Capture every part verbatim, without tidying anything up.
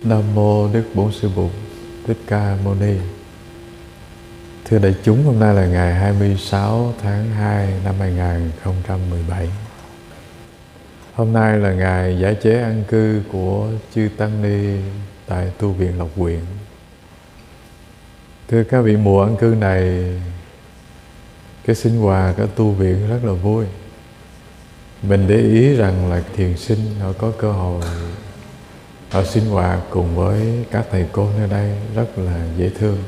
Nam mô Đức Bổn Sư Bụt Thích Ca Mâu Ni. Thưa đại chúng, hôm nay là ngày hai mươi sáu tháng hai năm hai nghìn không trăm mười bảy. Hôm nay là ngày giải chế an cư của chư tăng ni tại tu viện Lộc Huyện. Thưa các vị, mùa an cư này, cái sinh hoạt ở tu viện rất là vui. Mình để ý rằng là thiền sinh họ có cơ hội họ sinh hoạt cùng với các thầy cô nơi đây rất là dễ thương.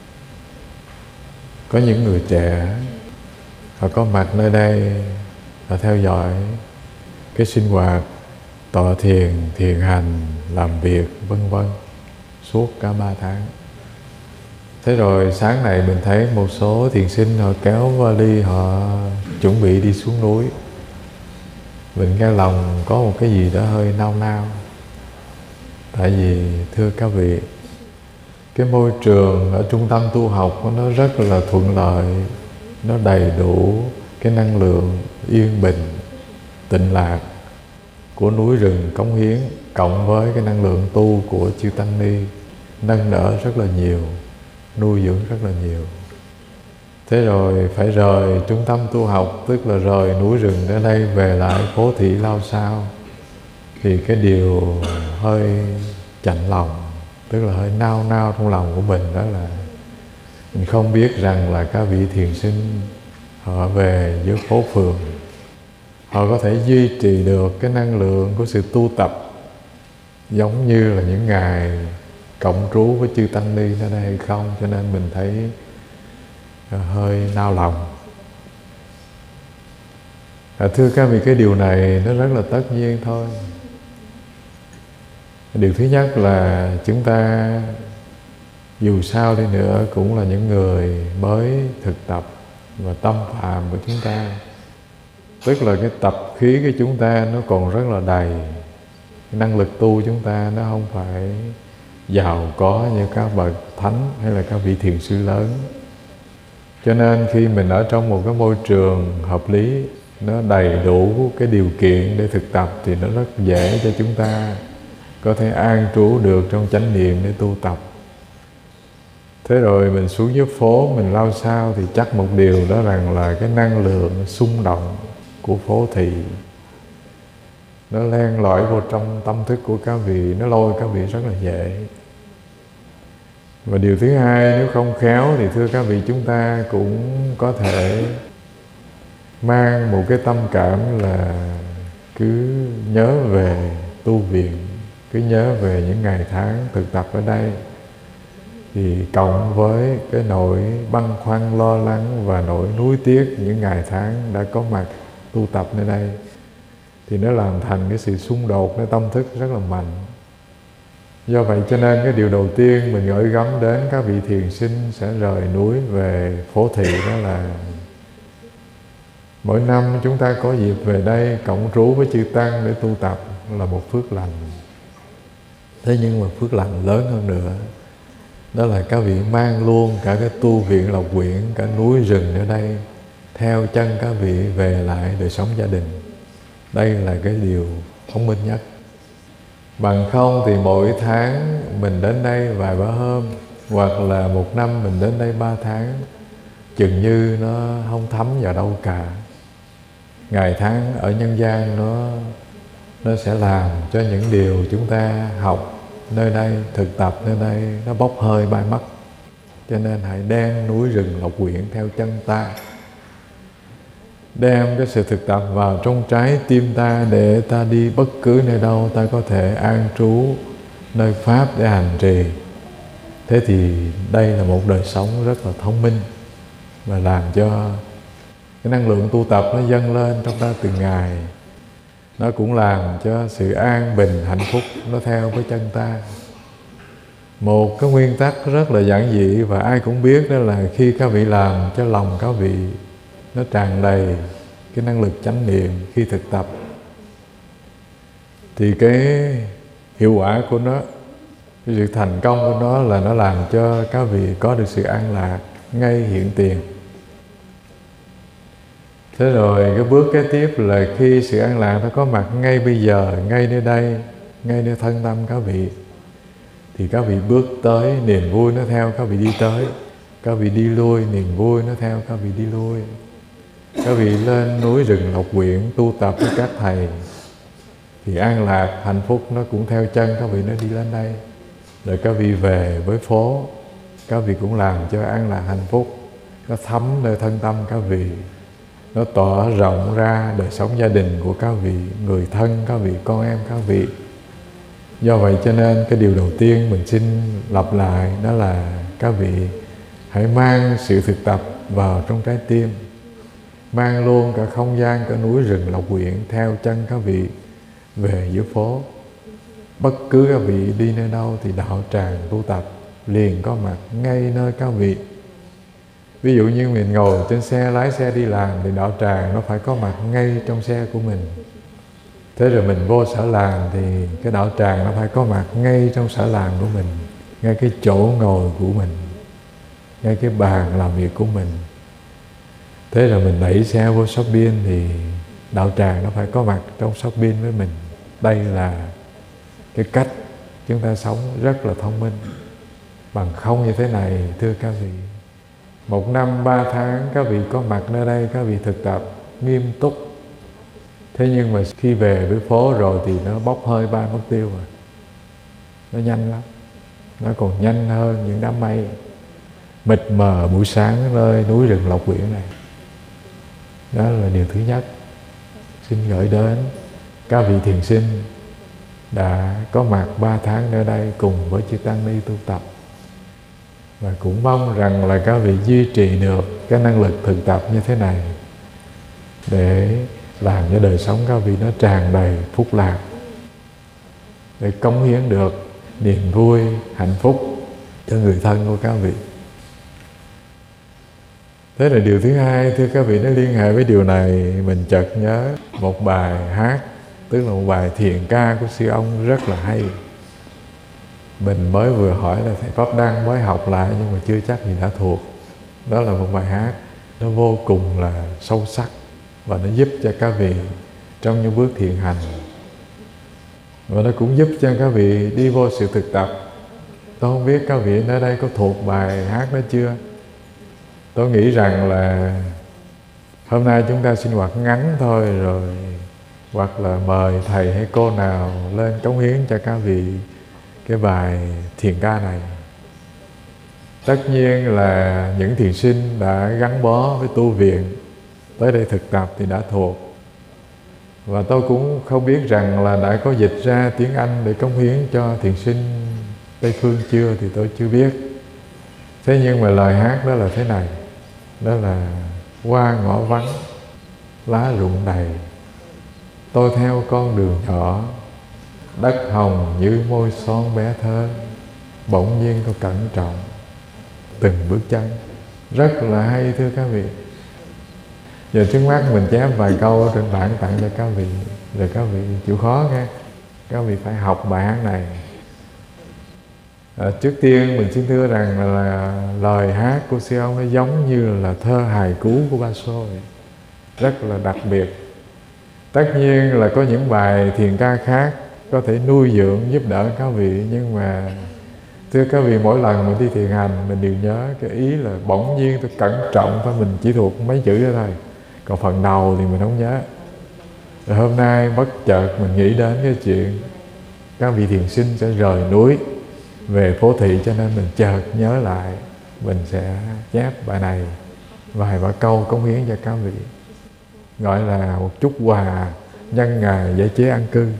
Có những người trẻ họ có mặt nơi đây, họ theo dõi cái sinh hoạt tọa thiền, thiền hành, làm việc vân vân suốt cả ba tháng. Thế rồi sáng này mình thấy một số thiền sinh họ kéo vali, họ chuẩn bị đi xuống núi. Mình nghe lòng có một cái gì đó hơi nao nao. Tại vì thưa các vị, cái môi trường ở trung tâm tu học nó rất là thuận lợi, nó đầy đủ cái năng lượng yên bình, tịnh lạc của núi rừng cống hiến, cộng với cái năng lượng tu của chư tăng ni nâng đỡ rất là nhiều, nuôi dưỡng rất là nhiều. Thế rồi phải rời trung tâm tu học, tức là rời núi rừng ở đây về lại phố thị Lao Sao, thì cái điều hơi chạnh lòng, tức là hơi nao nao trong lòng của mình, đó là mình không biết rằng là các vị thiền sinh họ về dưới phố phường, họ có thể duy trì được cái năng lượng của sự tu tập giống như là những ngày cộng trú với chư tăng ni ở đây hay không. Cho nên mình thấy hơi nao lòng. À, thưa các vị, cái điều này nó rất là tất nhiên thôi. Điều thứ nhất là chúng ta dù sao đi nữa cũng là những người mới thực tập, và tâm phạm của chúng ta, tức là cái tập khí của chúng ta nó còn rất là đầy. Cái năng lực tu chúng ta nó không phải giàu có như các bậc thánh hay là các vị thiền sư lớn. Cho nên khi mình ở trong một cái môi trường hợp lý, nó đầy đủ cái điều kiện để thực tập, thì nó rất dễ cho chúng ta có thể an trú được trong chánh niệm để tu tập. Thế rồi mình xuống dưới phố, mình Lao Sao, thì chắc một điều đó rằng là cái năng lượng xung động của phố thị nó len lỏi vô trong tâm thức của các vị, nó lôi các vị rất là dễ. Và điều thứ hai, nếu không khéo thì thưa các vị, chúng ta cũng có thể mang một cái tâm cảm là cứ nhớ về tu viện, cứ nhớ về những ngày tháng thực tập ở đây, thì cộng với cái nỗi băn khoăn lo lắng và nỗi nuối tiếc những ngày tháng đã có mặt tu tập nơi đây, thì nó làm thành cái sự xung độtในtâm thức rất là mạnh. Do vậy cho nên cái điều đầu tiên mình gửi gắm đến các vị thiền sinh sẽ rời núi về phố thị, đó là mỗi năm chúng ta có dịp về đây cộng trú với chư tăng để tu tập là một phước lành. Thế nhưng mà phước lành lớn hơn nữa, đó là các vị mang luôn cả cái tu viện Lộc Huyện, cả núi rừng ở đây, theo chân các vị về lại đời sống gia đình. Đây là cái điều thông minh nhất. Bằng không thì mỗi tháng mình đến đây vài ba hôm, hoặc là một năm mình đến đây ba tháng, chừng như nó không thấm vào đâu cả. Ngày tháng ở nhân gian nó nó sẽ làm cho những điều chúng ta học nơi đây, thực tập nơi đây, nó bốc hơi bay mất. Cho nên hãy đem núi rừng Lộc Huyện theo chân ta, đem cái sự thực tập vào trong trái tim ta, để ta đi bất cứ nơi đâu ta có thể an trú nơi Pháp để hành trì. Thế thì đây là một đời sống rất là thông minh, và làm cho cái năng lượng tu tập nó dâng lên trong ta từng ngày. Nó cũng làm cho sự an bình, hạnh phúc nó theo với chân ta. Một cái nguyên tắc rất là giản dị và ai cũng biết, đó là khi các vị làm cho lòng các vị nó tràn đầy cái năng lực chánh niệm khi thực tập, thì cái hiệu quả của nó, cái sự thành công của nó là nó làm cho các vị có được sự an lạc ngay hiện tiền. Thế rồi cái bước kế tiếp là khi sự an lạc nó có mặt ngay bây giờ, ngay nơi đây, ngay nơi thân tâm các vị, thì các vị bước tới, niềm vui nó theo các vị đi tới. Các vị đi lui, niềm vui nó theo các vị đi lui. Các vị lên núi rừng Lộc Quyển tu tập với các thầy, thì an lạc, hạnh phúc nó cũng theo chân các vị nó đi lên đây. Rồi các vị về với phố, các vị cũng làm cho an lạc hạnh phúc nó thấm nơi thân tâm các vị, nó tỏa rộng ra đời sống gia đình của các vị, người thân các vị, con em các vị. Do vậy cho nên cái điều đầu tiên mình xin lặp lại đó là các vị hãy mang sự thực tập vào trong trái tim, mang luôn cả không gian, cả núi rừng Lộc Quyển theo chân các vị về giữa phố. Bất cứ các vị đi nơi đâu thì đạo tràng tu tập liền có mặt ngay nơi các vị. Ví dụ như mình ngồi trên xe, lái xe đi làm thì đạo tràng nó phải có mặt ngay trong xe của mình. Thế rồi mình vô sở làm thì cái đạo tràng nó phải có mặt ngay trong sở làm của mình, ngay cái chỗ ngồi của mình, ngay cái bàn làm việc của mình. Thế rồi mình đẩy xe vô shopping thì đạo tràng nó phải có mặt trong shopping với mình. Đây là cái cách chúng ta sống rất là thông minh. Bằng không như thế này, thưa các vị, một năm ba tháng các vị có mặt nơi đây, các vị thực tập nghiêm túc. Thế nhưng mà khi về với phố rồi thì nó bốc hơi bay mất tiêu rồi. Nó nhanh lắm. Nó còn nhanh hơn những đám mây mịt mờ buổi sáng nơi núi rừng Lộc Quyển này. Đó là điều thứ nhất. Xin gửi đến các vị thiền sinh đã có mặt ba tháng nơi đây cùng với chư Tăng Ni tu tập. Và cũng mong rằng là các vị duy trì được cái năng lực thực tập như thế này để làm cho đời sống các vị nó tràn đầy phúc lạc, để cống hiến được niềm vui, hạnh phúc cho người thân của các vị. Thế là điều thứ hai, thưa các vị, nó liên hệ với điều này, mình chợt nhớ một bài hát, tức là một bài thiền ca của sư ông rất là hay. Mình mới vừa hỏi là thầy Pháp Đăng mới học lại nhưng mà chưa chắc gì đã thuộc. Đó là một bài hát nó vô cùng là sâu sắc và nó giúp cho các vị trong những bước thiền hành. Và nó cũng giúp cho các vị đi vô sự thực tập. Tôi không biết các vị ở đây có thuộc bài hát đó chưa? Tôi nghĩ rằng là hôm nay chúng ta sinh hoạt ngắn thôi rồi, hoặc là mời thầy hay cô nào lên cống hiến cho các vị cái bài thiền ca này. Tất nhiên là những thiền sinh đã gắn bó với tu viện tới đây thực tập thì đã thuộc. Và tôi cũng không biết rằng là đã có dịch ra tiếng Anh để cống hiến cho thiền sinh Tây Phương chưa thì tôi chưa biết. Thế nhưng mà lời hát đó là thế này. Đó là: qua ngõ vắng, lá rụng đầy, tôi theo con đường nhỏ, đất hồng như môi son bé thơ, bỗng nhiên tôi cẩn trọng từng bước chân. Rất là hay, thưa các vị. Giờ trước mắt mình chép vài câu trên bảng tặng cho các vị, rồi các vị chịu khó nghe, các vị phải học bài hát này. À, trước tiên mình xin thưa rằng là, là lời hát của sư ông nó giống như là thơ hài cú của Ba Xô, rất là đặc biệt. Tất nhiên là có những bài thiền ca khác có thể nuôi dưỡng giúp đỡ các vị, nhưng mà thưa các vị, mỗi lần mình đi thiền hành mình đều nhớ cái ý là bỗng nhiên tôi cẩn trọng thôi, mình chỉ thuộc mấy chữ đó thôi, còn phần đầu thì mình không nhớ. Rồi hôm nay bất chợt mình nghĩ đến cái chuyện các vị thiền sinh sẽ rời núi về phố thị, cho nên mình chợt nhớ lại, mình sẽ chép bài này vài ba câu cống hiến cho các vị, gọi là một chút quà nhân ngày giải chế an cư.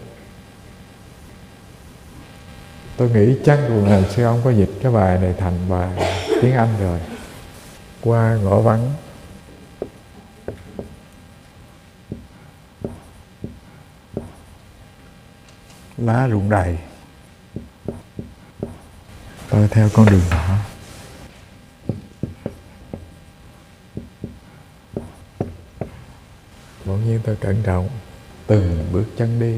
Tôi nghĩ chắc là sư ông có dịch cái bài này thành bài tiếng Anh rồi. Qua ngõ vắng, lá rụng đầy, tôi theo con đường nhỏ, bỗng nhiên tôi cẩn trọng từng bước chân đi.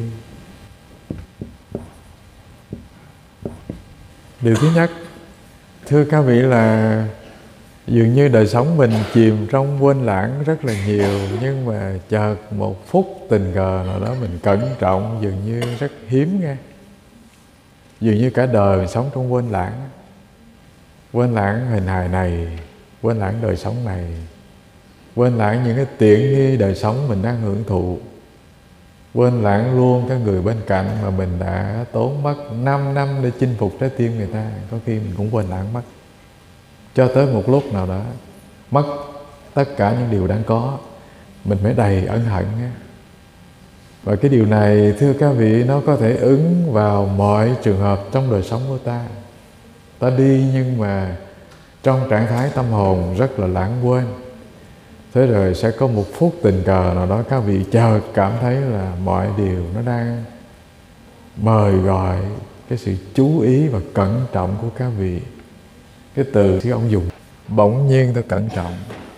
Điều thứ nhất, thưa các vị, là dường như đời sống mình chìm trong quên lãng rất là nhiều, nhưng mà chợt một phút tình cờ nào đó mình cẩn trọng dường như rất hiếm nghe. Dường như cả đời mình sống trong quên lãng, quên lãng hình hài này, quên lãng đời sống này, quên lãng những cái tiện nghi đời sống mình đang hưởng thụ, quên lãng luôn cái người bên cạnh mà mình đã tốn mất năm năm để chinh phục trái tim người ta. Có khi mình cũng quên lãng mất, cho tới một lúc nào đó mất tất cả những điều đang có, mình mới đầy ân hận. Và cái điều này, thưa các vị, nó có thể ứng vào mọi trường hợp trong đời sống của ta. Ta đi nhưng mà trong trạng thái tâm hồn rất là lãng quên. Thế rồi sẽ có một phút tình cờ nào đó các vị chợt cảm thấy là mọi điều nó đang mời gọi cái sự chú ý và cẩn trọng của các vị. Cái từที่ông dùng, bỗng nhiên tôi cẩn trọng.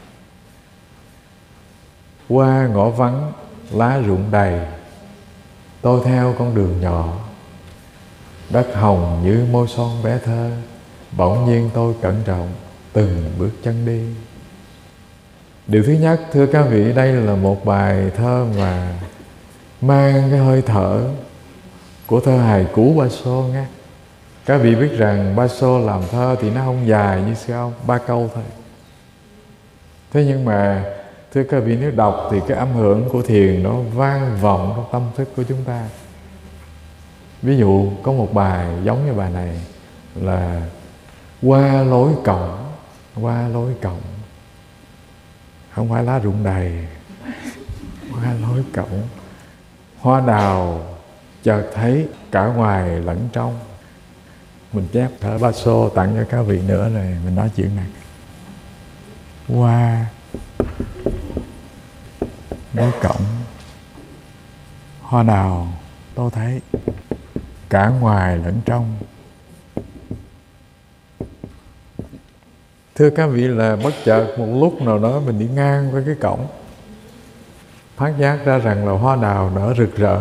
Qua ngõ vắng, lá rụng đầy, tôi theo con đường nhỏ, đất hồng như môi son bé thơ, bỗng nhiên tôi cẩn trọng từng bước chân đi. Điều thứ nhất, thưa các vị, đây là một bài thơ mà mang cái hơi thở của thơ hài cũ Baso nghe. Các vị biết rằng Baso làm thơ thì nó không dài như sư ông, ba câu thôi. Thế nhưng mà thưa các vị, nếu đọc thì cái âm hưởng của thiền nó vang vọng trong tâm thức của chúng ta. Ví dụ có một bài giống như bài này là qua lối cổng, qua lối cổng, không phải lá rụng đầy, qua lối cổng, hoa đào chợt thấy cả ngoài lẫn trong. Mình chép thơ Baso tặng cho các vị nữa rồi mình nói chuyện này. Qua lối cổng, hoa đào tôi thấy cả ngoài lẫn trong. Thưa các vị, là bất chợt một lúc nào đó mình đi ngang qua cái cổng, phát giác ra rằng là hoa đào nở rực rỡ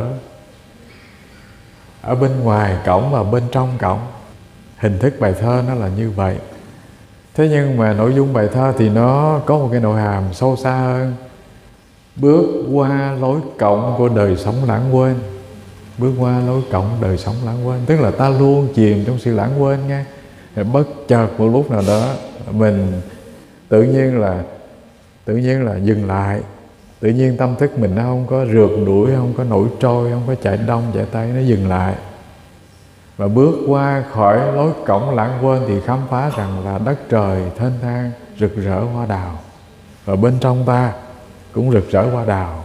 ở bên ngoài cổng và bên trong cổng. Hình thức bài thơ nó là như vậy. Thế nhưng mà nội dung bài thơ thì nó có một cái nội hàm sâu xa hơn. Bước qua lối cổng của đời sống lãng quên. Bước qua lối cổng đời sống lãng quên, tức là ta luôn chìm trong sự lãng quên nghe. Bất chợt một lúc nào đó mình tự nhiên là tự nhiên là dừng lại. Tự nhiên tâm thức mình nó không có rượt đuổi, không có nổi trôi, không có chạy đông chạy tây, nó dừng lại. Và bước qua khỏi lối cổng lãng quên thì khám phá rằng là đất trời thênh thang rực rỡ hoa đào, và bên trong ta cũng rực rỡ hoa đào.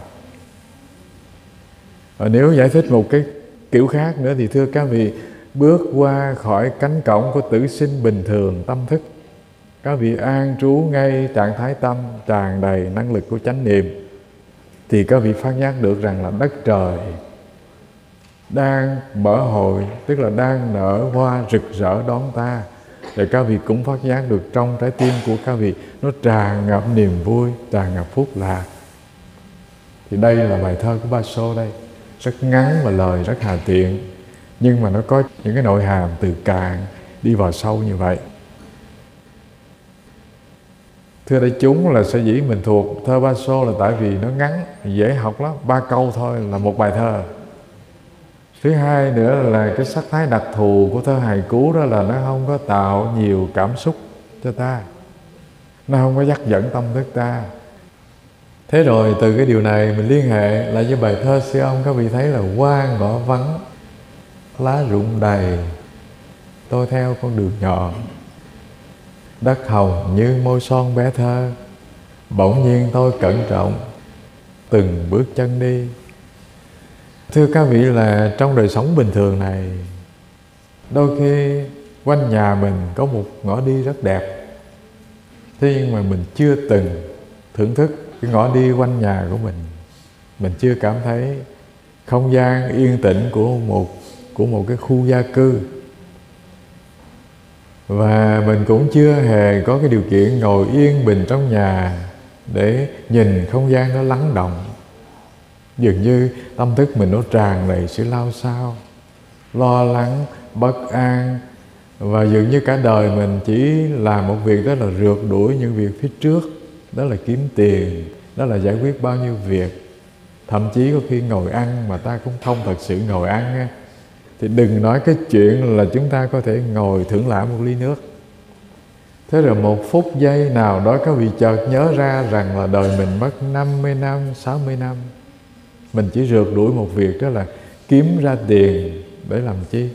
Và nếu giải thích một cái kiểu khác nữa thì thưa các vị, bước qua khỏi cánh cổng của tử sinh bình thường tâm thức, các vị an trú ngay trạng thái tâm tràn đầy năng lực của chánh niệm, thì các vị phát giác được rằng là đất trời đang mở hội, tức là đang nở hoa rực rỡ đón ta. Để các vị cũng phát giác được trong trái tim của các vị nó tràn ngập niềm vui, tràn ngập phúc lạc. Thì đây là bài thơ của Baso đây, rất ngắn và lời rất hà tiện, nhưng mà nó có những cái nội hàm từ cạn đi vào sâu như vậy. Thưa đại chúng, là sở dĩ mình thuộc thơ Baso là tại vì nó ngắn, dễ học lắm, ba câu thôi là một bài thơ. Thứ hai nữa là cái sắc thái đặc thù của thơ hài cú đó là nó không có tạo nhiều cảm xúc cho ta, nó không có dắt dẫn tâm thức ta. Thế rồi từ cái điều này mình liên hệ lại với bài thơ sư ông, các vị thấy là qua ngõ vắng, lá rụng đầy, tôi theo con đường nhỏ, đất hồng như môi son bé thơ, bỗng nhiên tôi cẩn trọng từng bước chân đi. Thưa các vị, là trong đời sống bình thường này, đôi khi quanh nhà mình có một ngõ đi rất đẹp, thế nhưng mà mình chưa từng thưởng thức cái ngõ đi quanh nhà của mình. Mình chưa cảm thấy không gian yên tĩnh của một của một cái khu gia cư, và mình cũng chưa hề có cái điều kiện ngồi yên bình trong nhà để nhìn không gian nó lắng động. Dường như tâm thức mình nó tràn đầy sự lao xao, lo lắng, bất an, và dường như cả đời mình chỉ làm một việc, đó là rượt đuổi những việc phía trước, đó là kiếm tiền, đó là giải quyết bao nhiêu việc. Thậm chí có khi ngồi ăn mà ta cũng không thật sự ngồi ăn. thì đừng nói cái chuyện là chúng ta có thể ngồi thưởng lãm một ly nước. Thế rồi một phút giây nào đó các vị chợt nhớ ra rằng là đời mình mất năm mươi năm, sáu mươi năm. Mình chỉ rượt đuổi một việc, đó là kiếm ra tiền để làm chi?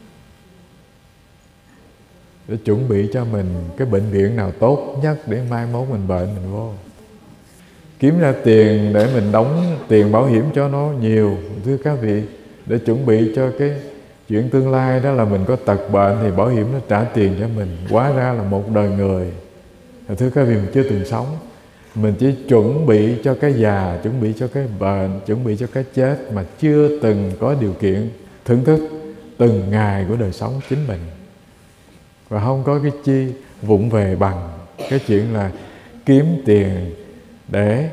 Để chuẩn bị cho mình cái bệnh viện nào tốt nhất để mai mốt mình bệnh mình vô. Kiếm ra tiền để mình đóng tiền bảo hiểm cho nó nhiều, thưa các vị, để chuẩn bị cho cái chuyện tương lai, đó là mình có tật bệnh thì bảo hiểm nó trả tiền cho mình. Hóa ra là một đời người, thưa các vị, mình chưa từng sống. Mình chỉ chuẩn bị cho cái già, chuẩn bị cho cái bệnh, chuẩn bị cho cái chết, mà chưa từng có điều kiện thưởng thức từng ngày của đời sống chính mình. Và không có cái chi vụng về bằng cái chuyện là kiếm tiền để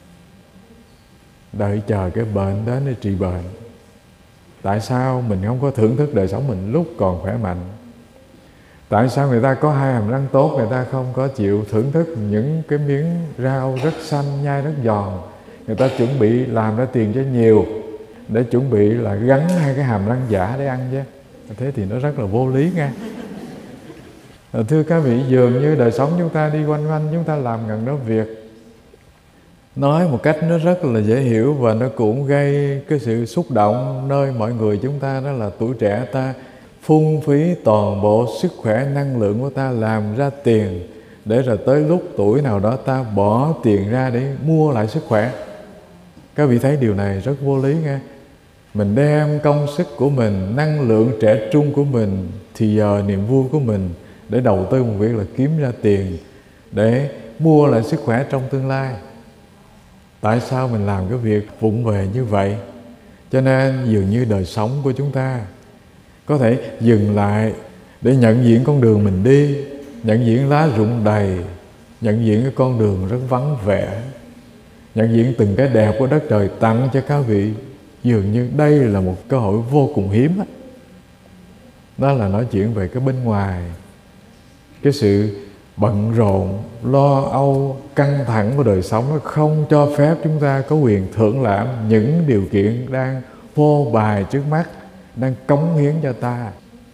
đợi chờ cái bệnh đến để trị bệnh. Tại sao mình không có thưởng thức đời sống mình lúc còn khỏe mạnh? Tại sao người ta có hai hàm răng tốt, người ta không có chịu thưởng thức những cái miếng rau rất xanh, nhai rất giòn? Người ta chuẩn bị làm ra tiền cho nhiều, để chuẩn bị là gắn hai cái hàm răng giả để ăn chứ. Thế thì nó rất là vô lý nghe. Thưa các vị, dường như đời sống chúng ta đi quanh quanh, chúng ta làm ngần đó việc. Nói một cách nó rất là dễ hiểu và nó cũng gây cái sự xúc động nơi mọi người chúng ta, đó là tuổi trẻ ta phung phí toàn bộ sức khỏe, năng lượng của ta làm ra tiền, để rồi tới lúc tuổi nào đó ta bỏ tiền ra để mua lại sức khỏe. Các vị thấy điều này rất vô lý nghe. Mình đem công sức của mình, năng lượng trẻ trung của mình, thì giờ niềm vui của mình để đầu tư một việc là kiếm ra tiền để mua lại sức khỏe trong tương lai. Tại sao mình làm cái việc vụng về như vậy? Cho nên dường như đời sống của chúng ta có thể dừng lại để nhận diện con đường mình đi, nhận diện lá rụng đầy, nhận diện cái con đường rất vắng vẻ, nhận diện từng cái đẹp của đất trời tặng cho các vị. Dường như đây là một cơ hội vô cùng hiếm đó. Đó là nói chuyện về cái bên ngoài, cái sự bận rộn, lo âu, căng thẳng của đời sống nó không cho phép chúng ta có quyền thưởng lãm những điều kiện đang vô bài trước mắt, đang cống hiến cho ta.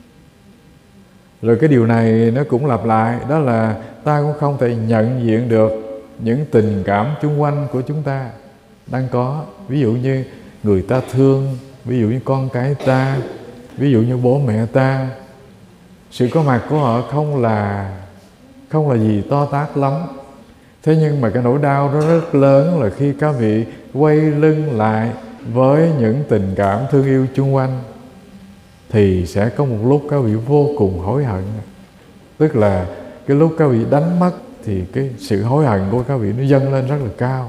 Rồi cái điều này nó cũng lặp lại, đó là ta cũng không thể nhận diện được những tình cảm chung quanh của chúng ta đang có. Ví dụ như người ta thương, ví dụ như con cái ta, ví dụ như bố mẹ ta. Sự có mặt của họ không là không là gì to tát lắm. Thế nhưng mà cái nỗi đau đó rất lớn là khi các vị quay lưng lại với những tình cảm thương yêu chung quanh, thì sẽ có một lúc các vị vô cùng hối hận. Tức là cái lúc các vị đánh mất thì cái sự hối hận của các vị nó dâng lên rất là cao.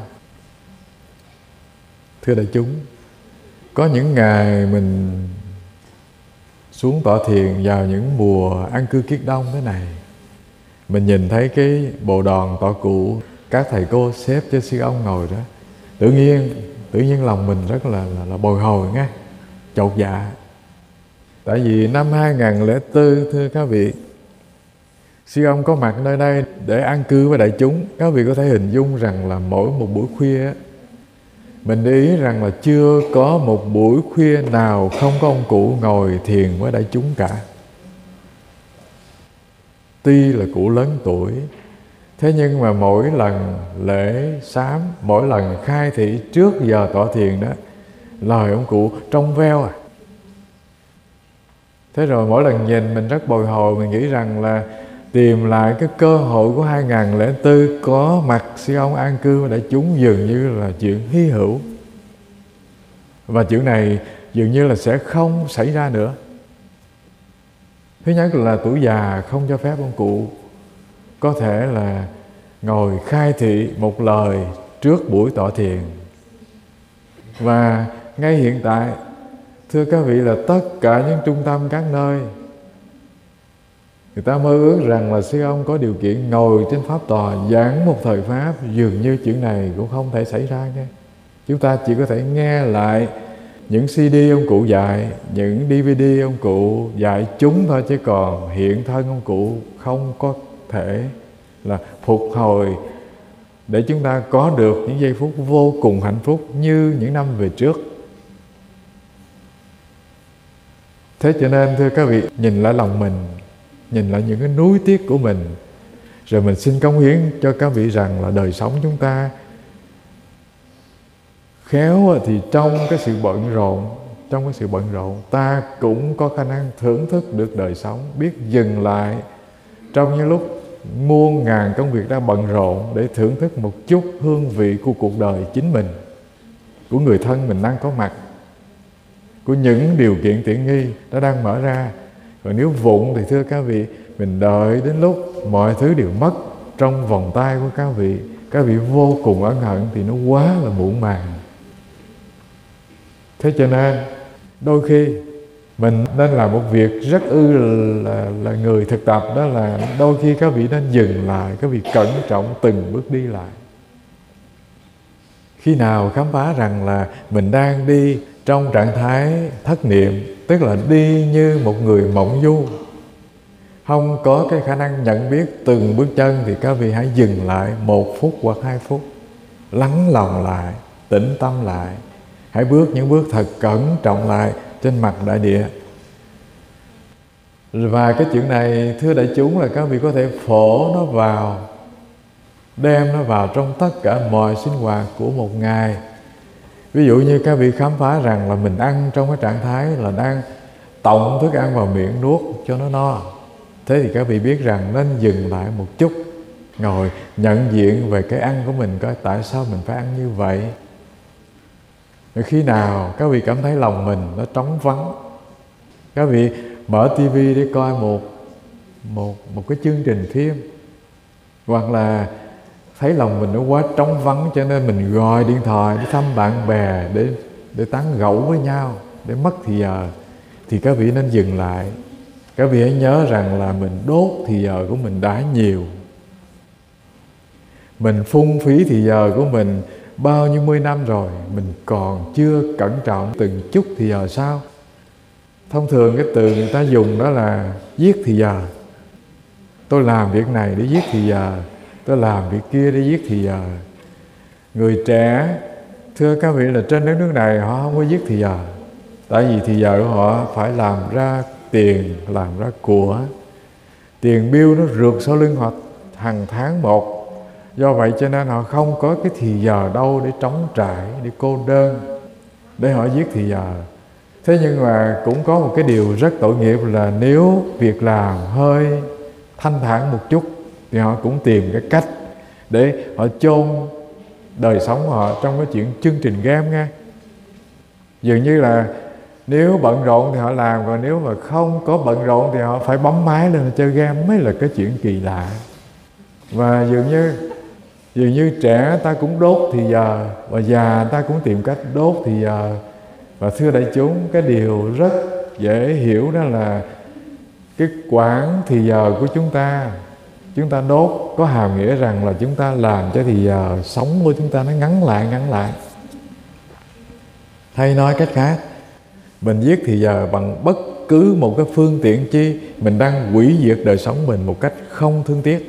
Thưa đại chúng, có những ngày mình xuống tọa thiền vào những mùa an cư kiết đông thế này, mình nhìn thấy cái bộ đoàn tọa cụ, các thầy cô xếp cho sư ông ngồi đó, tự nhiên tự nhiên lòng mình rất là là, là bồi hồi nghe, chột dạ. Tại vì năm hai không không bốn, thưa các vị, sư ông có mặt nơi đây để an cư với đại chúng. Các vị có thể hình dung rằng là mỗi một buổi khuya, mình để ý rằng là chưa có một buổi khuya nào không có ông cụ ngồi thiền với đại chúng cả. Tuy là cụ lớn tuổi, thế nhưng mà mỗi lần lễ sám, mỗi lần khai thị trước giờ tọa thiền đó, lời ông cụ trong veo à. Thế rồi mỗi lần nhìn mình rất bồi hồi, mình nghĩ rằng là tìm lại cái cơ hội của hai không không bốn có mặt sư ông an cư với đại chúng dường như là chuyện hy hữu. Và chuyện này dường như là sẽ không xảy ra nữa. Thứ nhất là tuổi già không cho phép ông cụ có thể là ngồi khai thị một lời trước buổi tọa thiền. Và ngay hiện tại, thưa các vị, là tất cả những trung tâm các nơi, người ta mơ ước rằng là sư ông có điều kiện ngồi trên pháp tòa giảng một thời pháp. Dường như chuyện này cũng không thể xảy ra nha. Chúng ta chỉ có thể nghe lại những xê đê ông cụ dạy, những đê vê đê ông cụ dạy chúng thôi, chứ còn hiện thân ông cụ không có thể là phục hồi để chúng ta có được những giây phút vô cùng hạnh phúc như những năm về trước. Thế cho nên thưa các vị, nhìn lại lòng mình, nhìn lại những cái nuối tiếc của mình, rồi mình xin cống hiến cho các vị rằng là đời sống chúng ta khéo thì trong cái sự bận rộn, trong cái sự bận rộn ta cũng có khả năng thưởng thức được đời sống, biết dừng lại trong những lúc muôn ngàn công việc đang bận rộn để thưởng thức một chút hương vị của cuộc đời chính mình, của người thân mình đang có mặt, của những điều kiện tiện nghi nó đang mở ra. Còn nếu vụng thì thưa các vị, mình đợi đến lúc mọi thứ đều mất trong vòng tay của các vị, các vị vô cùng ân hận thì nó quá là muộn màng. Thế cho nên đôi khi mình nên làm một việc rất ư là, là người thực tập, đó là đôi khi các vị nên dừng lại, các vị cẩn trọng từng bước đi lại. Khi nào khám phá rằng là mình đang đi trong trạng thái thất niệm, tức là đi như một người mộng du, không có cái khả năng nhận biết từng bước chân, thì các vị hãy dừng lại một phút hoặc hai phút, lắng lòng lại, tĩnh tâm lại, hãy bước những bước thật cẩn trọng lại trên mặt đại địa. Và cái chuyện này thưa đại chúng là các vị có thể phổ nó vào, đem nó vào trong tất cả mọi sinh hoạt của một ngày. Ví dụ như các vị khám phá rằng là mình ăn trong cái trạng thái là đang tổng thức ăn vào miệng, nuốt cho nó no. Thế thì các vị biết rằng nên dừng lại một chút, ngồi nhận diện về cái ăn của mình, coi tại sao mình phải ăn như vậy. Rồi khi nào các vị cảm thấy lòng mình nó trống vắng, các vị mở tivi để coi một, một, một cái chương trình phim, hoặc là thấy lòng mình nó quá trống vắng cho nên mình gọi điện thoại để thăm bạn bè, để, để tán gẫu với nhau, để mất thì giờ, thì các vị nên dừng lại. Các vị hãy nhớ rằng là mình đốt thì giờ của mình đã nhiều, mình phung phí thì giờ của mình bao nhiêu mươi năm rồi, mình còn chưa cẩn trọng từng chút thì giờ sao? Thông thường cái từ người ta dùng đó là giết thì giờ. Tôi làm việc này để giết thì giờ, tôi làm việc kia để giết thì giờ. Người trẻ, thưa các vị, là trên đất nước này họ không có giết thì giờ, tại vì thì giờ của họ phải làm ra tiền, làm ra của. Tiền bill nó rượt sau lưng họ hàng tháng một. Do vậy cho nên họ không có cái thì giờ đâu để trống trải, để cô đơn, để họ giết thì giờ. Thế nhưng mà cũng có một cái điều rất tội nghiệp là nếu việc làm hơi thanh thản một chút thì họ cũng tìm cái cách để họ chôn đời sống của họ trong cái chuyện chương trình game nghe. Dường như là nếu bận rộn thì họ làm, còn nếu mà không có bận rộn thì họ phải bấm máy lên chơi game, mới là cái chuyện kỳ lạ. Và dường như dường như trẻ ta cũng đốt thì giờ, và già ta cũng tìm cách đốt thì giờ. Và thưa đại chúng, cái điều rất dễ hiểu đó là cái quãng thì giờ của chúng ta, chúng ta đốt có hàm nghĩa rằng là chúng ta làm cho thì giờ sống của chúng ta nó ngắn lại, ngắn lại. Hay nói cách khác, mình giết thì giờ bằng bất cứ một cái phương tiện chi, mình đang hủy diệt đời sống mình một cách không thương tiếc.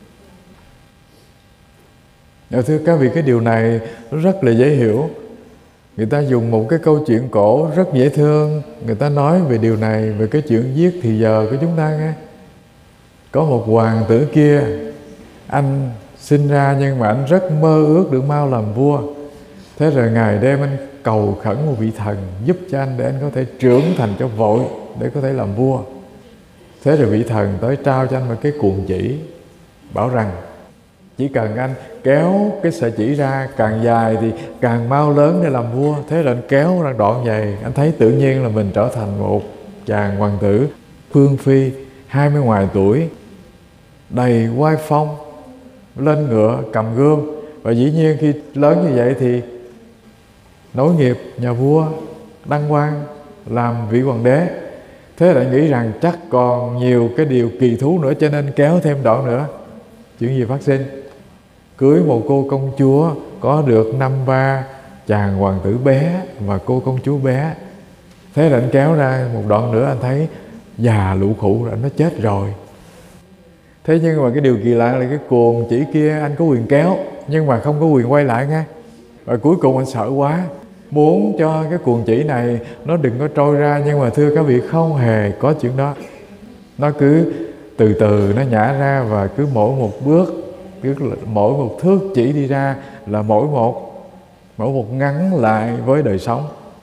Thưa các vị, cái điều này rất là dễ hiểu. Người ta dùng một cái câu chuyện cổ rất dễ thương, người ta nói về điều này, về cái chuyện giết thì giờ của chúng ta nghe. Có một hoàng tử kia, anh sinh ra nhưng mà anh rất mơ ước được mau làm vua. Thế rồi ngày đêm anh cầu khẩn một vị thần giúp cho anh để anh có thể trưởng thành cho vội, để có thể làm vua. Thế rồi vị thần tới trao cho anh một cái cuồng chỉ, bảo rằng chỉ cần anh kéo cái sợi chỉ ra càng dài thì càng mau lớn để làm vua. Thế là anh kéo ra đoạn vậy, anh thấy tự nhiên là mình trở thành một chàng hoàng tử phương phi hai mươi ngoài tuổi, đầy oai phong, lên ngựa cầm gươm. Và dĩ nhiên khi lớn như vậy thì nối nghiệp nhà vua, đăng quang làm vị hoàng đế. Thế lại nghĩ rằng chắc còn nhiều cái điều kỳ thú nữa, cho nên kéo thêm đoạn nữa. Chuyện gì phát sinh? Cưới một cô công chúa, có được năm ba chàng hoàng tử bé và cô công chúa bé. Thế là anh kéo ra một đoạn nữa, anh thấy già lũ khụ rồi, anh nói chết rồi. Thế nhưng mà cái điều kỳ lạ là cái cuồng chỉ kia anh có quyền kéo, nhưng mà không có quyền quay lại nghe. Và cuối cùng anh sợ quá, muốn cho cái cuồng chỉ này nó đừng có trôi ra, nhưng mà thưa các vị, không hề có chuyện đó. Nó cứ từ từ nó nhả ra, và cứ mỗi một bước, cứ mỗi một thước chỉ đi ra là mỗi một mỗi một ngắn lại với đời sống.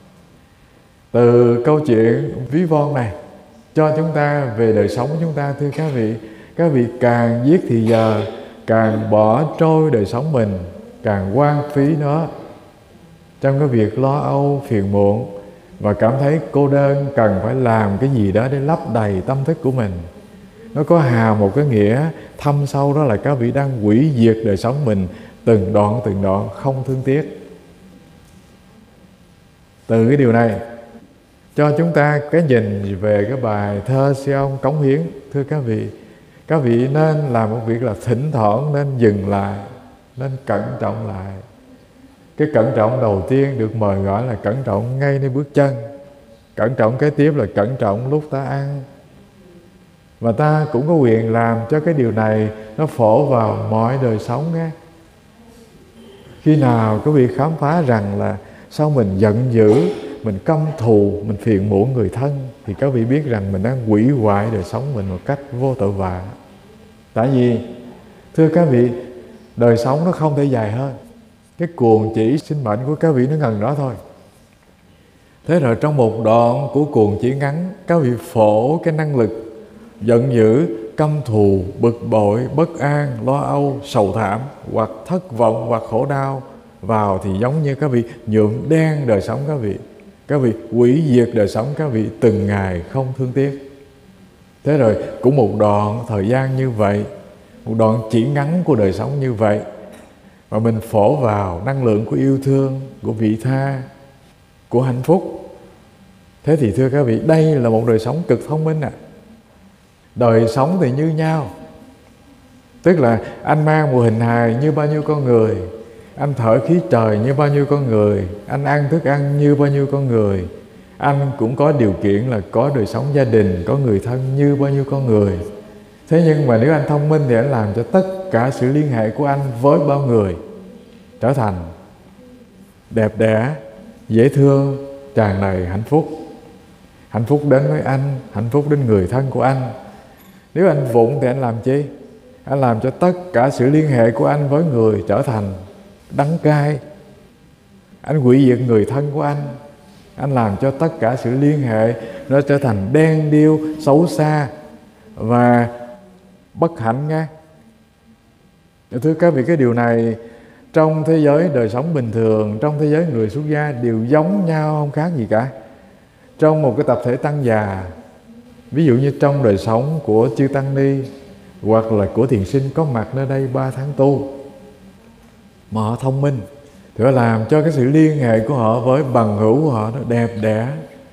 Từ câu chuyện ví von này cho chúng ta về đời sống của chúng ta, thưa các vị, các vị càng giết thì giờ, càng bỏ trôi đời sống mình, càng hoang phí nó trong cái việc lo âu, phiền muộn và cảm thấy cô đơn, cần phải làm cái gì đó để lấp đầy tâm thức của mình. Nó có hàm một cái nghĩa thâm sâu, đó là các vị đang hủy diệt đời sống mình từng đoạn từng đoạn, không thương tiếc. Từ cái điều này cho chúng ta cái nhìn về cái bài thơ Sion cống hiến. Thưa các vị, các vị nên làm một việc là thỉnh thoảng nên dừng lại, nên cẩn trọng lại. Cái cẩn trọng đầu tiên được mời gọi là cẩn trọng ngay nơi bước chân. Cẩn trọng kế tiếp là cẩn trọng lúc ta ăn. Và ta cũng có quyền làm cho cái điều này nó phổ vào mọi đời sống nghe. Khi nào quý vị khám phá rằng là sao mình giận dữ, mình căm thù, mình phiền muộn người thân, thì các vị biết rằng mình đang hủy hoại đời sống mình một cách vô tội vạ. Tại vì thưa các vị, đời sống nó không thể dài hơn. Cái cuồng chỉ sinh mệnh của các vị nó ngần đó thôi. Thế rồi trong một đoạn của cuồng chỉ ngắn, các vị phổ cái năng lực giận dữ, căm thù, bực bội, bất an, lo âu, sầu thảm hoặc thất vọng hoặc khổ đau vào, thì giống như các vị nhuộm đen đời sống các vị. Các vị hủy diệt đời sống các vị từng ngày không thương tiếc. Thế rồi cũng một đoạn thời gian như vậy, một đoạn chỉ ngắn của đời sống như vậy, mà mình phổ vào năng lượng của yêu thương, của vị tha, của hạnh phúc. Thế thì thưa các vị, đây là một đời sống cực thông minh ạ. À. Đời sống thì như nhau. Tức là anh mang một hình hài như bao nhiêu con người, anh thở khí trời như bao nhiêu con người, anh ăn thức ăn như bao nhiêu con người, anh cũng có điều kiện là có đời sống gia đình, có người thân như bao nhiêu con người. Thế nhưng mà nếu anh thông minh thì anh làm cho tất cả sự liên hệ của anh với bao người trở thành đẹp đẽ, dễ thương, tràn đầy hạnh phúc. Hạnh phúc đến với anh, hạnh phúc đến người thân của anh. Nếu anh vụng thì anh làm chi? Anh làm cho tất cả sự liên hệ của anh với người trở thành đắng cay. Anh hủy diệt người thân của anh. Anh làm cho tất cả sự liên hệ nó trở thành đen điêu, xấu xa và bất hạnh nghe. Thưa các vị, cái điều này trong thế giới đời sống bình thường, trong thế giới người xuất gia đều giống nhau, không khác gì cả. Trong một cái tập thể tăng già, ví dụ như trong đời sống của chư tăng ni hoặc là của thiền sinh có mặt nơi đây ba tháng tu, mà họ thông minh thì họ làm cho cái sự liên hệ của họ với bằng hữu của họ nó đẹp đẽ,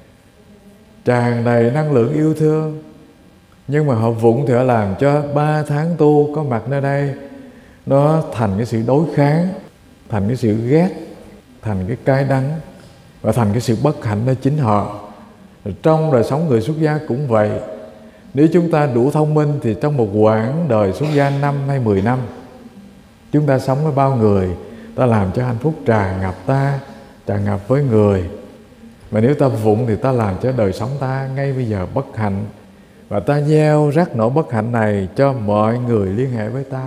tràn đầy năng lượng yêu thương. Nhưng mà họ vụng thì họ làm cho ba tháng tu có mặt nơi đây nó thành cái sự đối kháng, thành cái sự ghét, thành cái cay đắng và thành cái sự bất hạnh nơi chính họ. Trong đời sống người xuất gia cũng vậy. Nếu chúng ta đủ thông minh thì trong một quãng đời xuất gia năm hay mười năm, chúng ta sống với bao người, ta làm cho hạnh phúc tràn ngập ta, tràn ngập với người. Và nếu ta vụng thì ta làm cho đời sống ta ngay bây giờ bất hạnh, và ta gieo rắc nỗi bất hạnh này cho mọi người liên hệ với ta.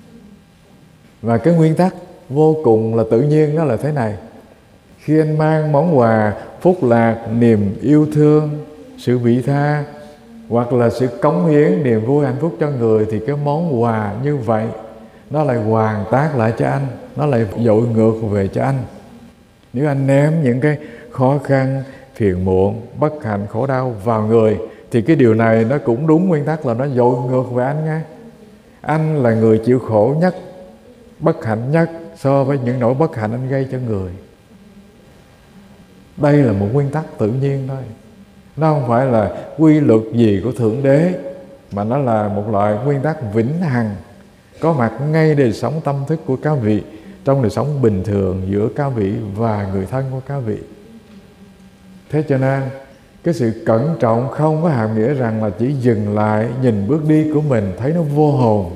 Và cái nguyên tắc vô cùng là tự nhiên đó là thế này: khi anh mang món quà phúc lạc, niềm yêu thương, sự vị tha hoặc là sự cống hiến, niềm vui, hạnh phúc cho người, thì cái món quà như vậy nó lại hoàn tác lại cho anh, nó lại dội ngược về cho anh. Nếu anh ném những cái khó khăn, phiền muộn, bất hạnh, khổ đau vào người, thì cái điều này nó cũng đúng nguyên tắc là nó dội ngược về anh nghe. Anh là người chịu khổ nhất, bất hạnh nhất so với những nỗi bất hạnh anh gây cho người. Đây là một nguyên tắc tự nhiên thôi. Nó không phải là quy luật gì của Thượng Đế, mà nó là một loại nguyên tắc vĩnh hằng, có mặt ngay đời sống tâm thức của các vị, trong đời sống bình thường giữa các vị và người thân của các vị. Thế cho nên cái sự cẩn trọng không có hàm nghĩa rằng là chỉ dừng lại nhìn bước đi của mình thấy nó vô hồn,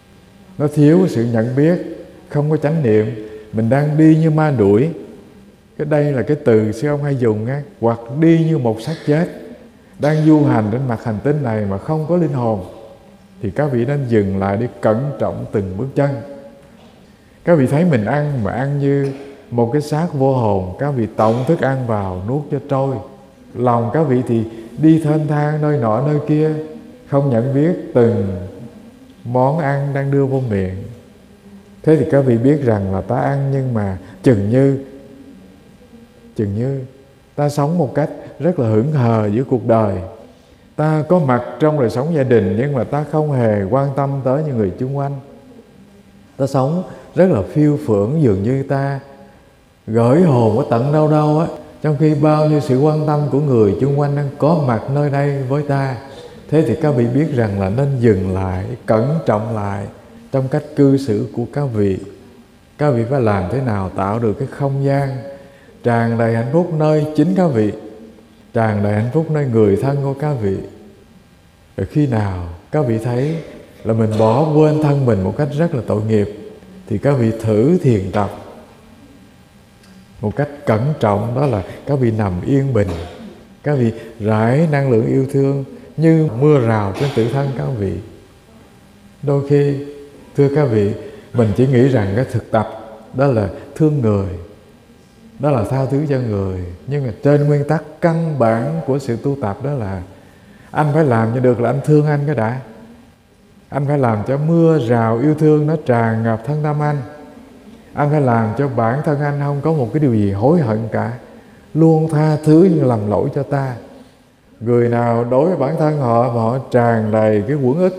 nó thiếu sự nhận biết, không có chánh niệm, mình đang đi như ma đuổi. Cái đây là cái từ sư ông hay dùng á, hoặc đi như một xác chết đang du hành trên mặt hành tinh này mà không có linh hồn, thì các vị nên dừng lại để cẩn trọng từng bước chân. Các vị thấy mình ăn mà ăn như một cái xác vô hồn, các vị tổng thức ăn vào nuốt cho trôi. Lòng các vị thì đi thênh thang nơi nọ nơi kia, không nhận biết từng món ăn đang đưa vô miệng. Thế thì các vị biết rằng là ta ăn, nhưng mà chừng như chừng như ta sống một cách rất là hững hờ giữa cuộc đời. Ta có mặt trong đời sống gia đình, nhưng mà ta không hề quan tâm tới những người chung quanh. Ta sống rất là phiêu phưởng, dường như ta gửi hồn ở tận đâu đâu á, trong khi bao nhiêu sự quan tâm của người chung quanh đang có mặt nơi đây với ta. Thế thì các vị biết rằng là nên dừng lại, cẩn trọng lại trong cách cư xử của các vị. Các vị phải làm thế nào tạo được cái không gian tràn đầy hạnh phúc nơi chính các vị, tràn đầy hạnh phúc nơi người thân của các vị. Rồi khi nào các vị thấy là mình bỏ quên thân mình một cách rất là tội nghiệp, thì các vị thử thiền tập một cách cẩn trọng, đó là các vị nằm yên bình, các vị rải năng lượng yêu thương như mưa rào trên tự thân các vị. Đôi khi, thưa các vị, mình chỉ nghĩ rằng cái thực tập đó là thương người, đó là tha thứ cho người. Nhưng mà trên nguyên tắc căn bản của sự tu tập đó là anh phải làm cho được là anh thương anh cái đã. Anh phải làm cho mưa rào yêu thương nó tràn ngập thân tâm anh. Anh phải làm cho bản thân anh không có một cái điều gì hối hận cả, luôn tha thứ nhưng làm lỗi cho ta. Người nào đối với bản thân họ mà họ tràn đầy cái uất ức,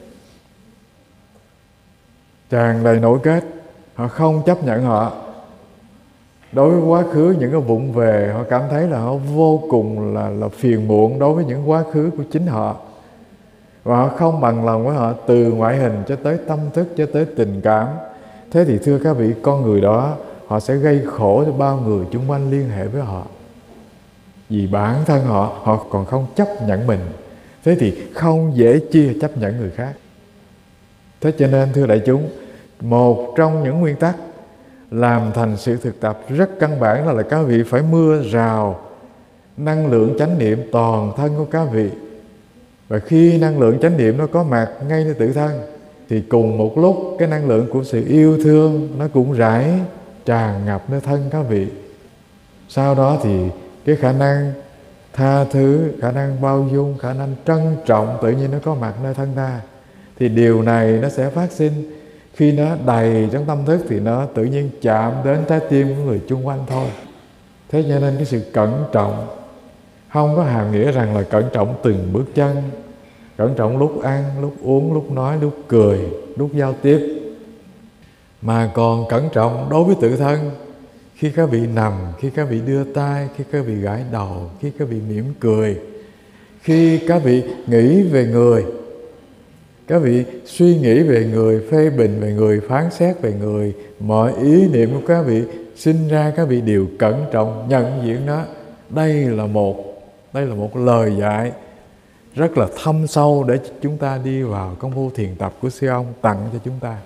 tràn đầy nỗi kết, họ không chấp nhận họ. Đối với quá khứ những cái vụng về, họ cảm thấy là họ vô cùng là, là phiền muộn đối với những quá khứ của chính họ. Và họ không bằng lòng với họ từ ngoại hình cho tới tâm thức, cho tới tình cảm. Thế thì thưa các vị, con người đó họ sẽ gây khổ cho bao người chung quanh liên hệ với họ. Vì bản thân họ, họ còn không chấp nhận mình. Thế thì không dễ chia chấp nhận người khác. Thế cho nên thưa đại chúng, một trong những nguyên tắc làm thành sự thực tập rất căn bản đó là các vị phải mưa rào năng lượng chánh niệm toàn thân của các vị. Và khi năng lượng chánh niệm nó có mặt ngay nơi tự thân, thì cùng một lúc cái năng lượng của sự yêu thương nó cũng rải tràn ngập nơi thân các vị. Sau đó thì cái khả năng tha thứ, khả năng bao dung, khả năng trân trọng tự nhiên nó có mặt nơi thân ta. Thì điều này nó sẽ phát sinh khi nó đầy trong tâm thức, thì nó tự nhiên chạm đến trái tim của người chung quanh thôi. Thế cho nên cái sự cẩn trọng không có hàm nghĩa rằng là cẩn trọng từng bước chân, cẩn trọng lúc ăn, lúc uống, lúc nói, lúc cười, lúc giao tiếp, mà còn cẩn trọng đối với tự thân. Khi các vị nằm, khi các vị đưa tay, khi các vị gãi đầu, khi các vị mỉm cười, khi các vị nghĩ về người, các vị suy nghĩ về người, phê bình về người, phán xét về người, mọi ý niệm của các vị sinh ra, các vị đều cẩn trọng nhận diện nó. Đây là một đây là một lời dạy rất là thâm sâu để chúng ta đi vào công phu thiền tập của sư ông tặng cho chúng ta.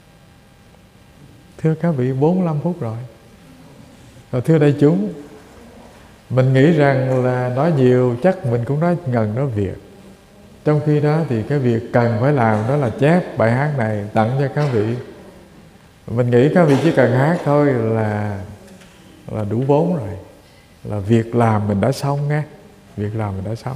Thưa các vị, bốn mươi lăm phút rồi. Rồi thưa đại chúng, mình nghĩ rằng là nói nhiều chắc mình cũng nói ngần nói việc. Trong khi đó thì cái việc cần phải làm đó là chép bài hát này tặng cho các vị. Mình nghĩ các vị chỉ cần hát thôi là là đủ vốn rồi. Là việc làm mình đã xong nghe. Việc làm mình đã xong.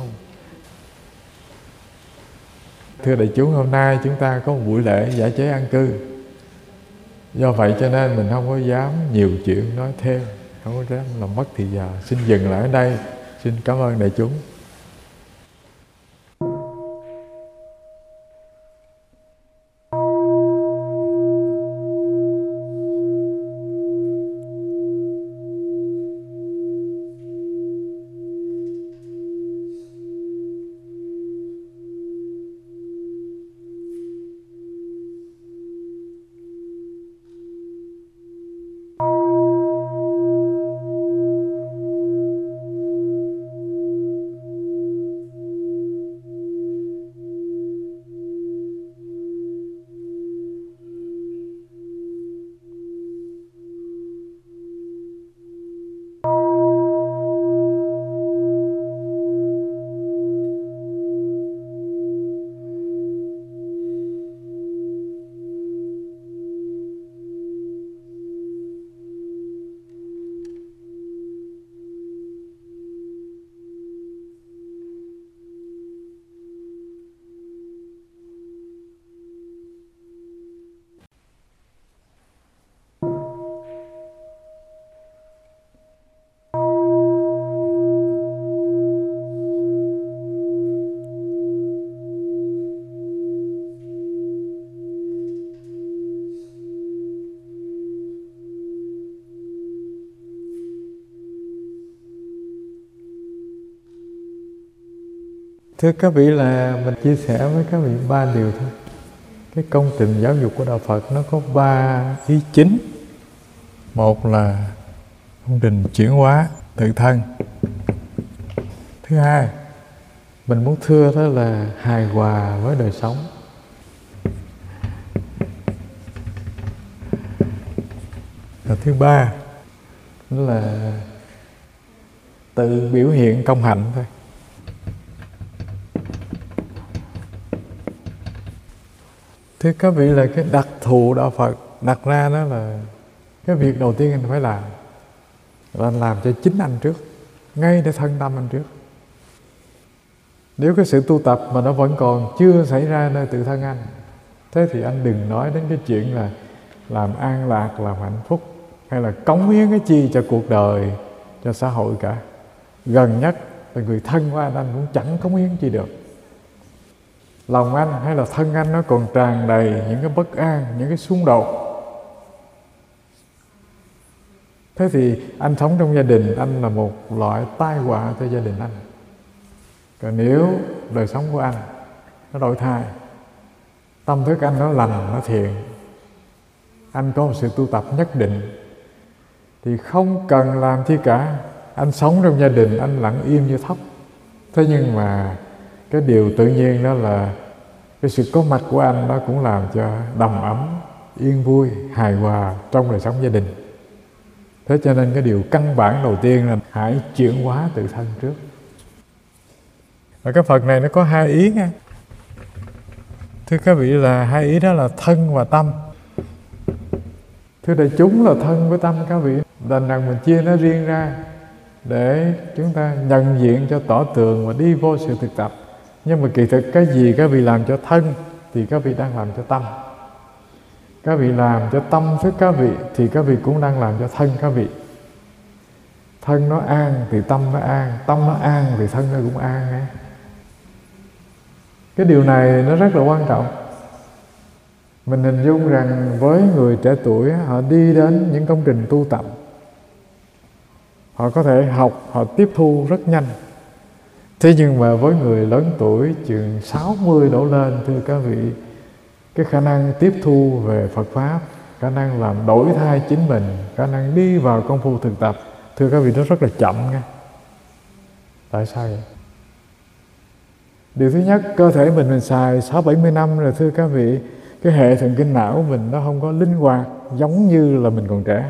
Thưa đại chúng, hôm nay chúng ta có một buổi lễ giải chế an cư. Do vậy cho nên mình không có dám nhiều chuyện nói thêm, không có dám làm mất thì giờ. Xin dừng lại ở đây. Xin cảm ơn đại chúng. Thưa các vị, là mình chia sẻ với các vị ba điều thôi. Cái công trình giáo dục của Đạo Phật nó có ba ý chính. Một là công trình chuyển hóa tự thân. Thứ hai, mình muốn thưa đó là hài hòa với đời sống. Và thứ ba đó là tự biểu hiện công hạnh thôi. Thưa các vị, là cái đặc thù Đạo Phật đặt ra đó là cái việc đầu tiên anh phải làm là anh làm cho chính anh trước, ngay để thân tâm anh trước. Nếu cái sự tu tập mà nó vẫn còn chưa xảy ra nơi tự thân anh, thế thì anh đừng nói đến cái chuyện là làm an lạc, làm hạnh phúc, hay là cống hiến cái chi cho cuộc đời, cho xã hội cả. Gần nhất là người thân của anh, anh cũng chẳng cống hiến chi được. Lòng anh hay là thân anh nó còn tràn đầy những cái bất an, những cái xung đột. Thế thì anh sống trong gia đình, anh là một loại tai họa cho gia đình anh. Còn nếu đời sống của anh nó đổi thay, tâm thức anh nó lành, nó thiện, anh có một sự tu tập nhất định, thì không cần làm chi cả. Anh sống trong gia đình, anh lặng im như thóc. Thế nhưng mà cái điều tự nhiên đó là cái sự có mặt của anh nó cũng làm cho đầm ấm, yên vui, hài hòa trong đời sống gia đình. Thế cho nên cái điều căn bản đầu tiên là hãy chuyển hóa tự thân trước. Và cái Phật này nó có hai ý nha. Thưa các vị, là hai ý đó là thân và tâm. Thưa đại chúng, là thân với tâm các vị, đành rằng mình chia nó riêng ra để chúng ta nhận diện cho tỏ tường và đi vô sự thực tập. Nhưng mà kỳ thực cái gì các vị làm cho thân thì các vị đang làm cho tâm. Các vị làm cho tâm thức các vị thì các vị cũng đang làm cho thân các vị. Thân nó an thì tâm nó an, tâm nó an thì thân nó cũng an ấy. Cái điều này nó rất là quan trọng. Mình hình dung rằng với người trẻ tuổi, họ đi đến những công trình tu tập, họ có thể học, họ tiếp thu rất nhanh. Thế nhưng mà với người lớn tuổi chừng sáu mươi đổ lên, thưa các vị, cái khả năng tiếp thu về Phật Pháp, khả năng làm đổi thay chính mình, khả năng đi vào công phu thực tập, thưa các vị, nó rất là chậm nha. Tại sao vậy? Điều thứ nhất, cơ thể mình mình xài sáu bảy mươi năm rồi, thưa các vị, cái hệ thần kinh não của mình nó không có linh hoạt giống như là mình còn trẻ.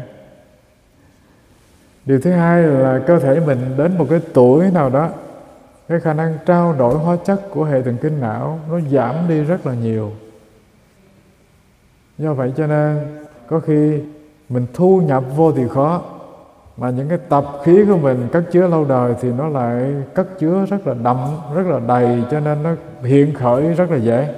Điều thứ hai là cơ thể mình đến một cái tuổi nào đó, cái khả năng trao đổi hóa chất của hệ thần kinh não nó giảm đi rất là nhiều. Do vậy cho nên có khi mình thu nhập vô thì khó, mà những cái tập khí của mình cất chứa lâu đời thì nó lại cất chứa rất là đậm, rất là đầy, cho nên nó hiện khởi rất là dễ.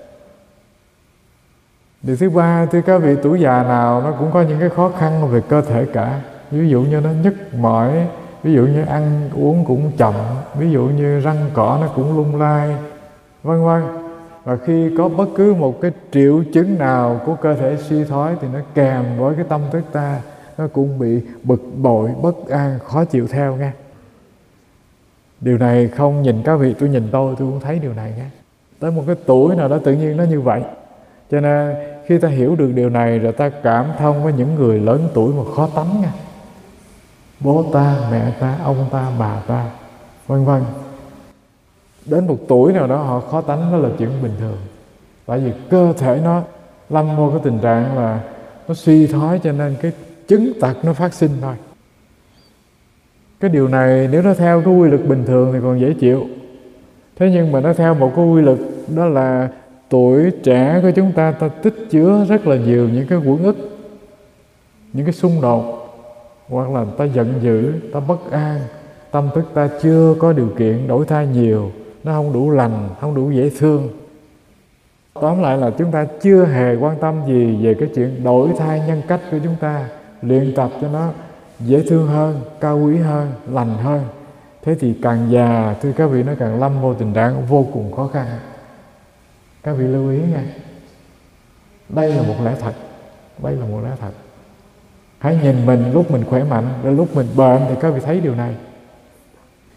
Điều thứ ba, thưa các vị, tuổi già nào nó cũng có những cái khó khăn về cơ thể cả. Ví dụ như nó nhức mỏi, ví dụ như ăn uống cũng chậm, ví dụ như răng cỏ nó cũng lung lay, vân vân. Và khi có bất cứ một cái triệu chứng nào của cơ thể suy thoái thì nó kèm với cái tâm thức ta, nó cũng bị bực bội, bất an, khó chịu theo nghe. Điều này không nhìn các vị, tôi nhìn tôi, tôi cũng thấy điều này nghe. Tới một cái tuổi nào đó tự nhiên nó như vậy. Cho nên khi ta hiểu được điều này rồi ta cảm thông với những người lớn tuổi mà khó tánh nha. Bố ta, mẹ ta, ông ta, bà ta, vân vân. Đến một tuổi nào đó họ khó tánh, đó là chuyện bình thường. Tại vì cơ thể nó lâm vô cái tình trạng là nó suy thoái, cho nên cái chứng tật nó phát sinh thôi. Cái điều này nếu nó theo cái quy luật bình thường thì còn dễ chịu. Thế nhưng mà nó theo một cái quy luật đó là tuổi trẻ của chúng ta, ta tích chứa rất là nhiều những cái uẩn ức, những cái xung đột, hoặc là ta giận dữ, ta bất an, tâm thức ta chưa có điều kiện đổi thay nhiều, nó không đủ lành, không đủ dễ thương. Tóm lại là chúng ta chưa hề quan tâm gì về cái chuyện đổi thay nhân cách của chúng ta, luyện tập cho nó dễ thương hơn, cao quý hơn, lành hơn. Thế thì càng già, thưa các vị, nó càng lâm vô tình trạng vô cùng khó khăn. Các vị lưu ý nha. Đây là một lẽ thật. Đây là một lẽ thật. Hãy nhìn mình lúc mình khỏe mạnh, rồi lúc mình bệnh thì các vị thấy điều này.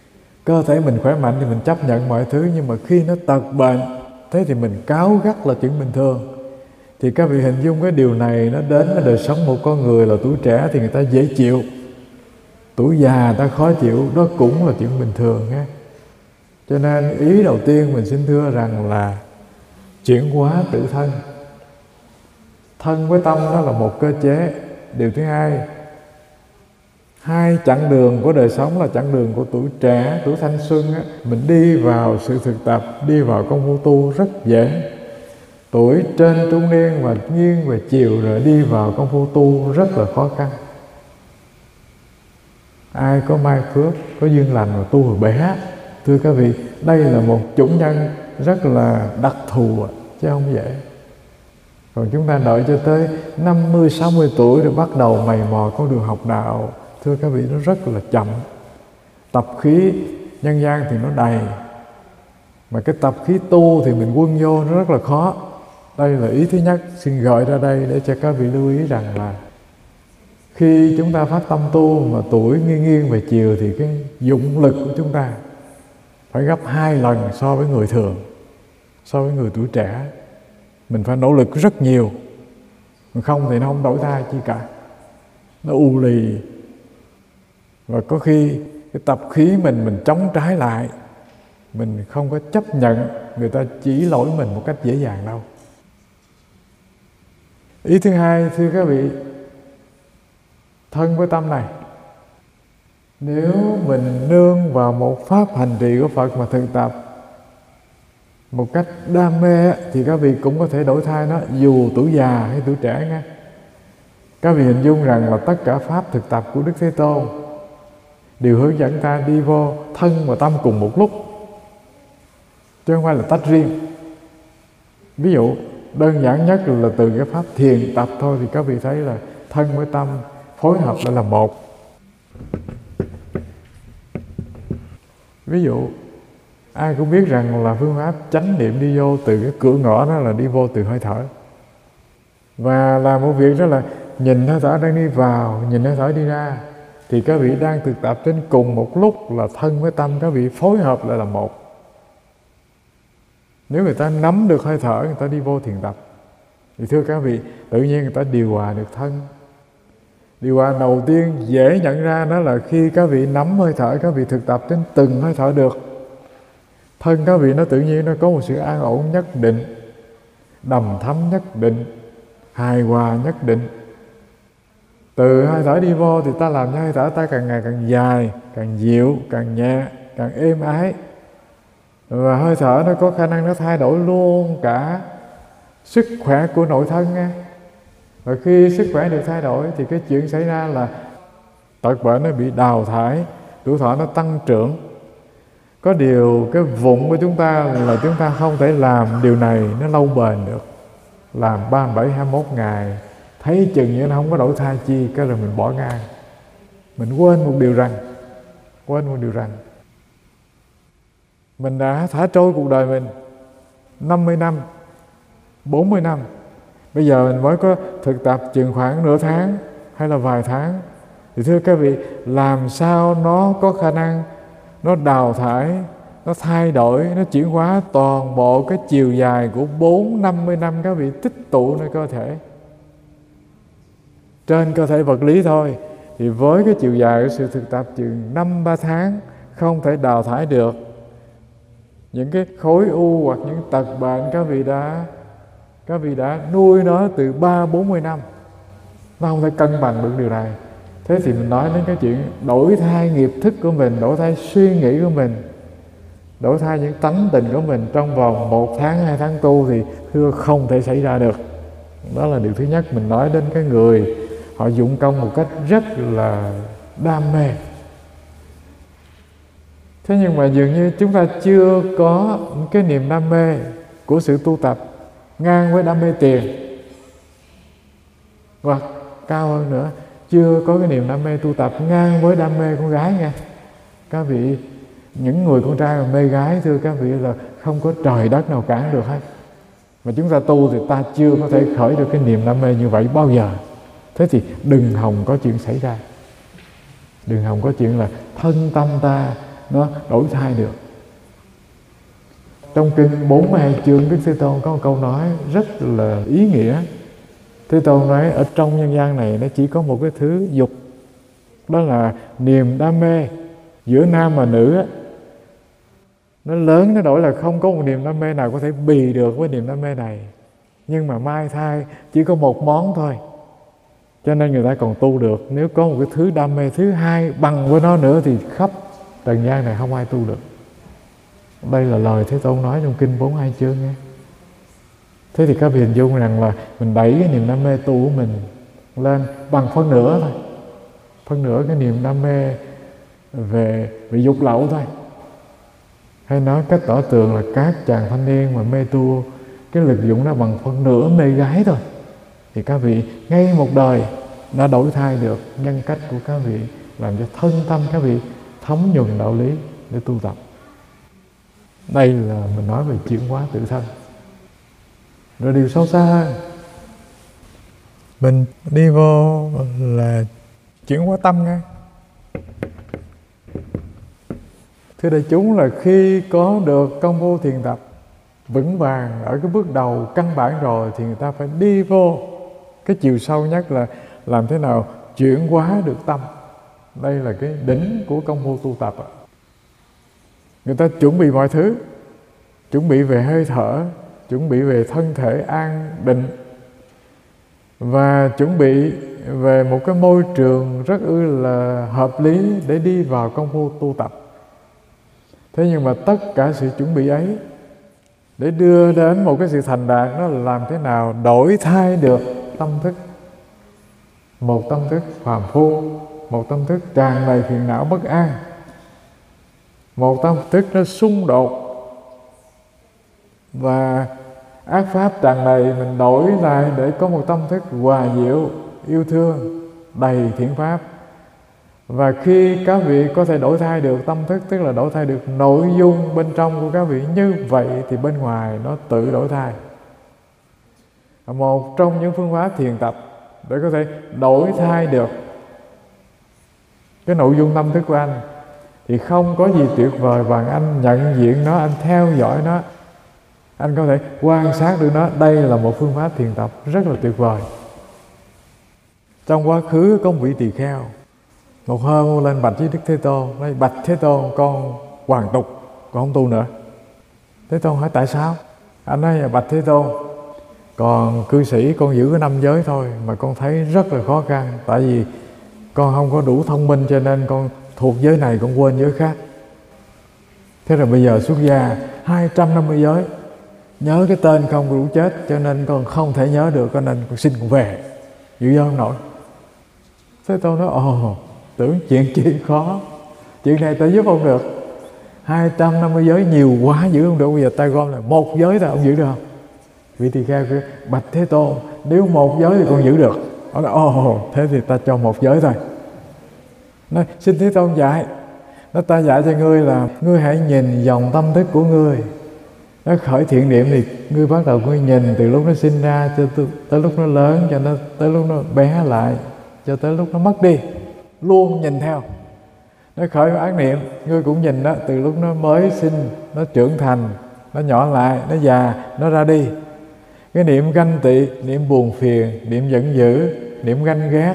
Cơ thể mình khỏe mạnh thì mình chấp nhận mọi thứ, nhưng mà khi nó tật bệnh, thế thì mình cáu gắt là chuyện bình thường. Thì các vị hình dung cái điều này nó đến với đời sống một con người là tuổi trẻ thì người ta dễ chịu, tuổi già ta khó chịu, đó cũng là chuyện bình thường ha. Cho nên ý đầu tiên mình xin thưa rằng là chuyển hóa tự thân. Thân với tâm đó là một cơ chế. Điều thứ hai, hai chặng đường của đời sống là chặng đường của tuổi trẻ, tuổi thanh xuân á, mình đi vào sự thực tập, đi vào công phu tu rất dễ. Tuổi trên trung niên và nghiêng về chiều rồi đi vào công phu tu rất là khó khăn. Ai có mai phước, có duyên lành và tu hồi bé, thưa các vị, đây là một chủng nhân rất là đặc thù chứ không dễ. Còn chúng ta đợi cho tới năm mươi, sáu mươi tuổi rồi bắt đầu mày mò con đường học đạo, thưa các vị, nó rất là chậm. Tập khí nhân gian thì nó đầy, mà cái tập khí tu thì mình quân vô nó rất là khó. Đây là ý thứ nhất, xin gợi ra đây để cho các vị lưu ý rằng là khi chúng ta phát tâm tu mà tuổi nghiêng nghiêng về chiều thì cái dụng lực của chúng ta phải gấp hai lần so với người thường, so với người tuổi trẻ. Mình phải nỗ lực rất nhiều, không thì nó không đổi thay chi cả, nó u lì. Và có khi cái tập khí mình mình chống trái lại, mình không có chấp nhận người ta chỉ lỗi mình một cách dễ dàng đâu. Ý thứ hai, thưa các vị, thân với tâm này, nếu mình nương vào một pháp hành trì của Phật mà thực tập một cách đam mê thì các vị cũng có thể đổi thay nó, dù tuổi già hay tuổi trẻ nha. Các vị hình dung rằng là tất cả pháp thực tập của Đức Thế Tôn đều hướng dẫn ta đi vô thân và tâm cùng một lúc, chứ không phải là tách riêng. Ví dụ đơn giản nhất là từ cái pháp thiền tập thôi thì các vị thấy là thân với tâm phối hợp lại là một. Ví dụ ai cũng biết rằng là phương pháp chánh niệm đi vô từ cái cửa ngõ đó là đi vô từ hơi thở. Và làm một việc đó là nhìn hơi thở đang đi vào, nhìn hơi thở đi ra, thì các vị đang thực tập trên cùng một lúc là thân với tâm các vị phối hợp lại là một. Nếu người ta nắm được hơi thở, người ta đi vô thiền tập, thì thưa các vị, tự nhiên người ta điều hòa được thân. Điều hòa đầu tiên dễ nhận ra đó là khi các vị nắm hơi thở, các vị thực tập trên từng hơi thở được, thân các vị nó tự nhiên nó có một sự an ổn nhất định, đầm thắm nhất định, hài hòa nhất định. Từ hơi thở đi vô thì ta làm cho hơi thở ta càng ngày càng dài, càng dịu, càng nhẹ, càng êm ái. Và hơi thở nó có khả năng nó thay đổi luôn cả sức khỏe của nội thân nha. Và khi sức khỏe được thay đổi thì cái chuyện xảy ra là tật bệnh nó bị đào thải, tuổi thọ nó tăng trưởng. Có điều cái vụng của chúng ta là chúng ta không thể làm điều này nó lâu bền được. Làm ba mươi bảy, hai mươi mốt ngày, thấy chừng như nó không có đổi thay chi, cái rồi mình bỏ ngang. Mình quên một điều rằng, quên một điều rằng, mình đã thả trôi cuộc đời mình năm mươi năm, bốn mươi năm. Bây giờ mình mới có thực tập chừng khoảng nửa tháng hay là vài tháng. Thì thưa các vị, làm sao nó có khả năng nó đào thải, nó thay đổi, nó chuyển hóa toàn bộ cái chiều dài của bốn năm mươi năm các vị tích tụ nơi cơ thể. Trên cơ thể vật lý thôi, thì với cái chiều dài của sự thực tập chừng năm ba tháng không thể đào thải được những cái khối u hoặc những tật bệnh các vị đã các vị đã nuôi nó từ ba bốn mươi năm. Nó không thể cân bằng được điều này. Thế thì mình nói đến cái chuyện đổi thay nghiệp thức của mình, đổi thay suy nghĩ của mình, đổi thay những tánh tình của mình trong vòng một tháng, hai tháng tu thì thưa không thể xảy ra được. Đó là điều thứ nhất. Mình nói đến cái người họ dụng công một cách rất là đam mê. Thế nhưng mà dường như chúng ta chưa có cái niềm đam mê của sự tu tập ngang với đam mê tiền, hoặc cao hơn nữa, chưa có cái niềm đam mê tu tập ngang với đam mê con gái nha. Các vị, những người con trai mà mê gái, thưa các vị, là không có trời đất nào cản được hết. Mà chúng ta tu thì ta chưa có thể khởi được cái niềm đam mê như vậy bao giờ. Thế thì đừng hòng có chuyện xảy ra. Đừng hòng có chuyện là thân tâm ta nó đổi thay được. Trong kinh bốn mươi hai chương, Đức Thế Tôn có một câu nói rất là ý nghĩa. Thế Tôn nói ở trong nhân gian này nó chỉ có một cái thứ dục, đó là niềm đam mê. Giữa nam và nữ á, nó lớn nó đổi là không có một niềm đam mê nào có thể bì được với niềm đam mê này. Nhưng mà mai thai chỉ có một món thôi, cho nên người ta còn tu được. Nếu có một cái thứ đam mê thứ hai bằng với nó nữa thì khắp trần gian này không ai tu được. Đây là lời Thế Tôn nói trong kinh bốn mươi hai chương nghe. Thế thì các vị hình dung rằng là mình đẩy cái niềm đam mê tu của mình lên bằng phân nửa thôi. Phân nửa cái niềm đam mê về, về dục lậu thôi. Hay nói cách tỏ tường là các chàng thanh niên mà mê tu, cái lực dụng nó bằng phân nửa mê gái thôi, thì các vị ngay một đời đã đổi thay được nhân cách của các vị, làm cho thân tâm các vị thấm nhuần đạo lý để tu tập. Đây là mình nói về chuyển hóa tự thân. Rồi điều sâu xa hơn, mình đi vô là chuyển hóa tâm ngay. Thưa đại chúng, là khi có được công phu thiền tập vững vàng ở cái bước đầu căn bản rồi thì người ta phải đi vô cái chiều sâu nhất là làm thế nào chuyển hóa được tâm. Đây là cái đỉnh của công phu tu tập. Người ta chuẩn bị mọi thứ, chuẩn bị về hơi thở, chuẩn bị về thân thể an định, và chuẩn bị về một cái môi trường rất ư là hợp lý để đi vào công phu tu tập. Thế nhưng mà tất cả sự chuẩn bị ấy để đưa đến một cái sự thành đạt, đó là làm thế nào đổi thay được tâm thức. Một tâm thức phàm phu, một tâm thức tràn đầy phiền não bất an, một tâm thức nó xung đột và ác pháp tràn đầy, mình đổi lại để có một tâm thức hòa diệu, yêu thương, đầy thiện pháp. Và khi các vị có thể đổi thay được tâm thức, tức là đổi thay được nội dung bên trong của các vị, như vậy thì bên ngoài nó tự đổi thay. Một trong những phương pháp thiền tập để có thể đổi thay được cái nội dung tâm thức của anh thì không có gì tuyệt vời bằng anh nhận diện nó, anh theo dõi nó, anh có thể quan sát được nó. Đây là một phương pháp thiền tập rất là tuyệt vời. Trong quá khứ có một vị tỳ kheo, một hôm lên bạch với Đức Thế Tôn, nói: bạch Thế Tôn, con hoàn tục, con không tu nữa. Thế Tôn hỏi tại sao? Anh nói: bạch Thế Tôn, còn cư sĩ con giữ cái năm giới thôi mà con thấy rất là khó khăn, tại vì con không có đủ thông minh cho nên con thuộc giới này con quên giới khác. Thế rồi bây giờ xuất gia hai trăm năm mươi giới, nhớ cái tên không đủ chết, cho nên con không thể nhớ được, cho nên con xin con về, giữ giới không nổi. Thế Tôn nói: ồ, tưởng chuyện chi khó, chuyện này ta giúp ông được. Hai trăm năm mươi giới nhiều quá giữ không được, bây giờ ta gom là một giới thôi, ông giữ được không? Vị tỳ kheo kêu: bạch Thế Tôn, nếu một giới thì con giữ được. Ông nói: ồ, thế thì ta cho một giới thôi. Nói: xin Thế Tôn dạy. Nó: ta dạy cho ngươi là ngươi hãy nhìn dòng tâm thức của ngươi. Nó khởi thiện niệm thì ngươi bắt đầu ngươi nhìn từ lúc nó sinh ra cho tới, tới lúc nó lớn, cho nó tới lúc nó bé lại, cho tới lúc nó mất đi, luôn nhìn theo. Nó khởi ác niệm, ngươi cũng nhìn đó, từ lúc nó mới sinh, nó trưởng thành, nó nhỏ lại, nó già, nó ra đi. Cái niệm ganh tị, niệm buồn phiền, niệm giận dữ, niệm ganh ghét,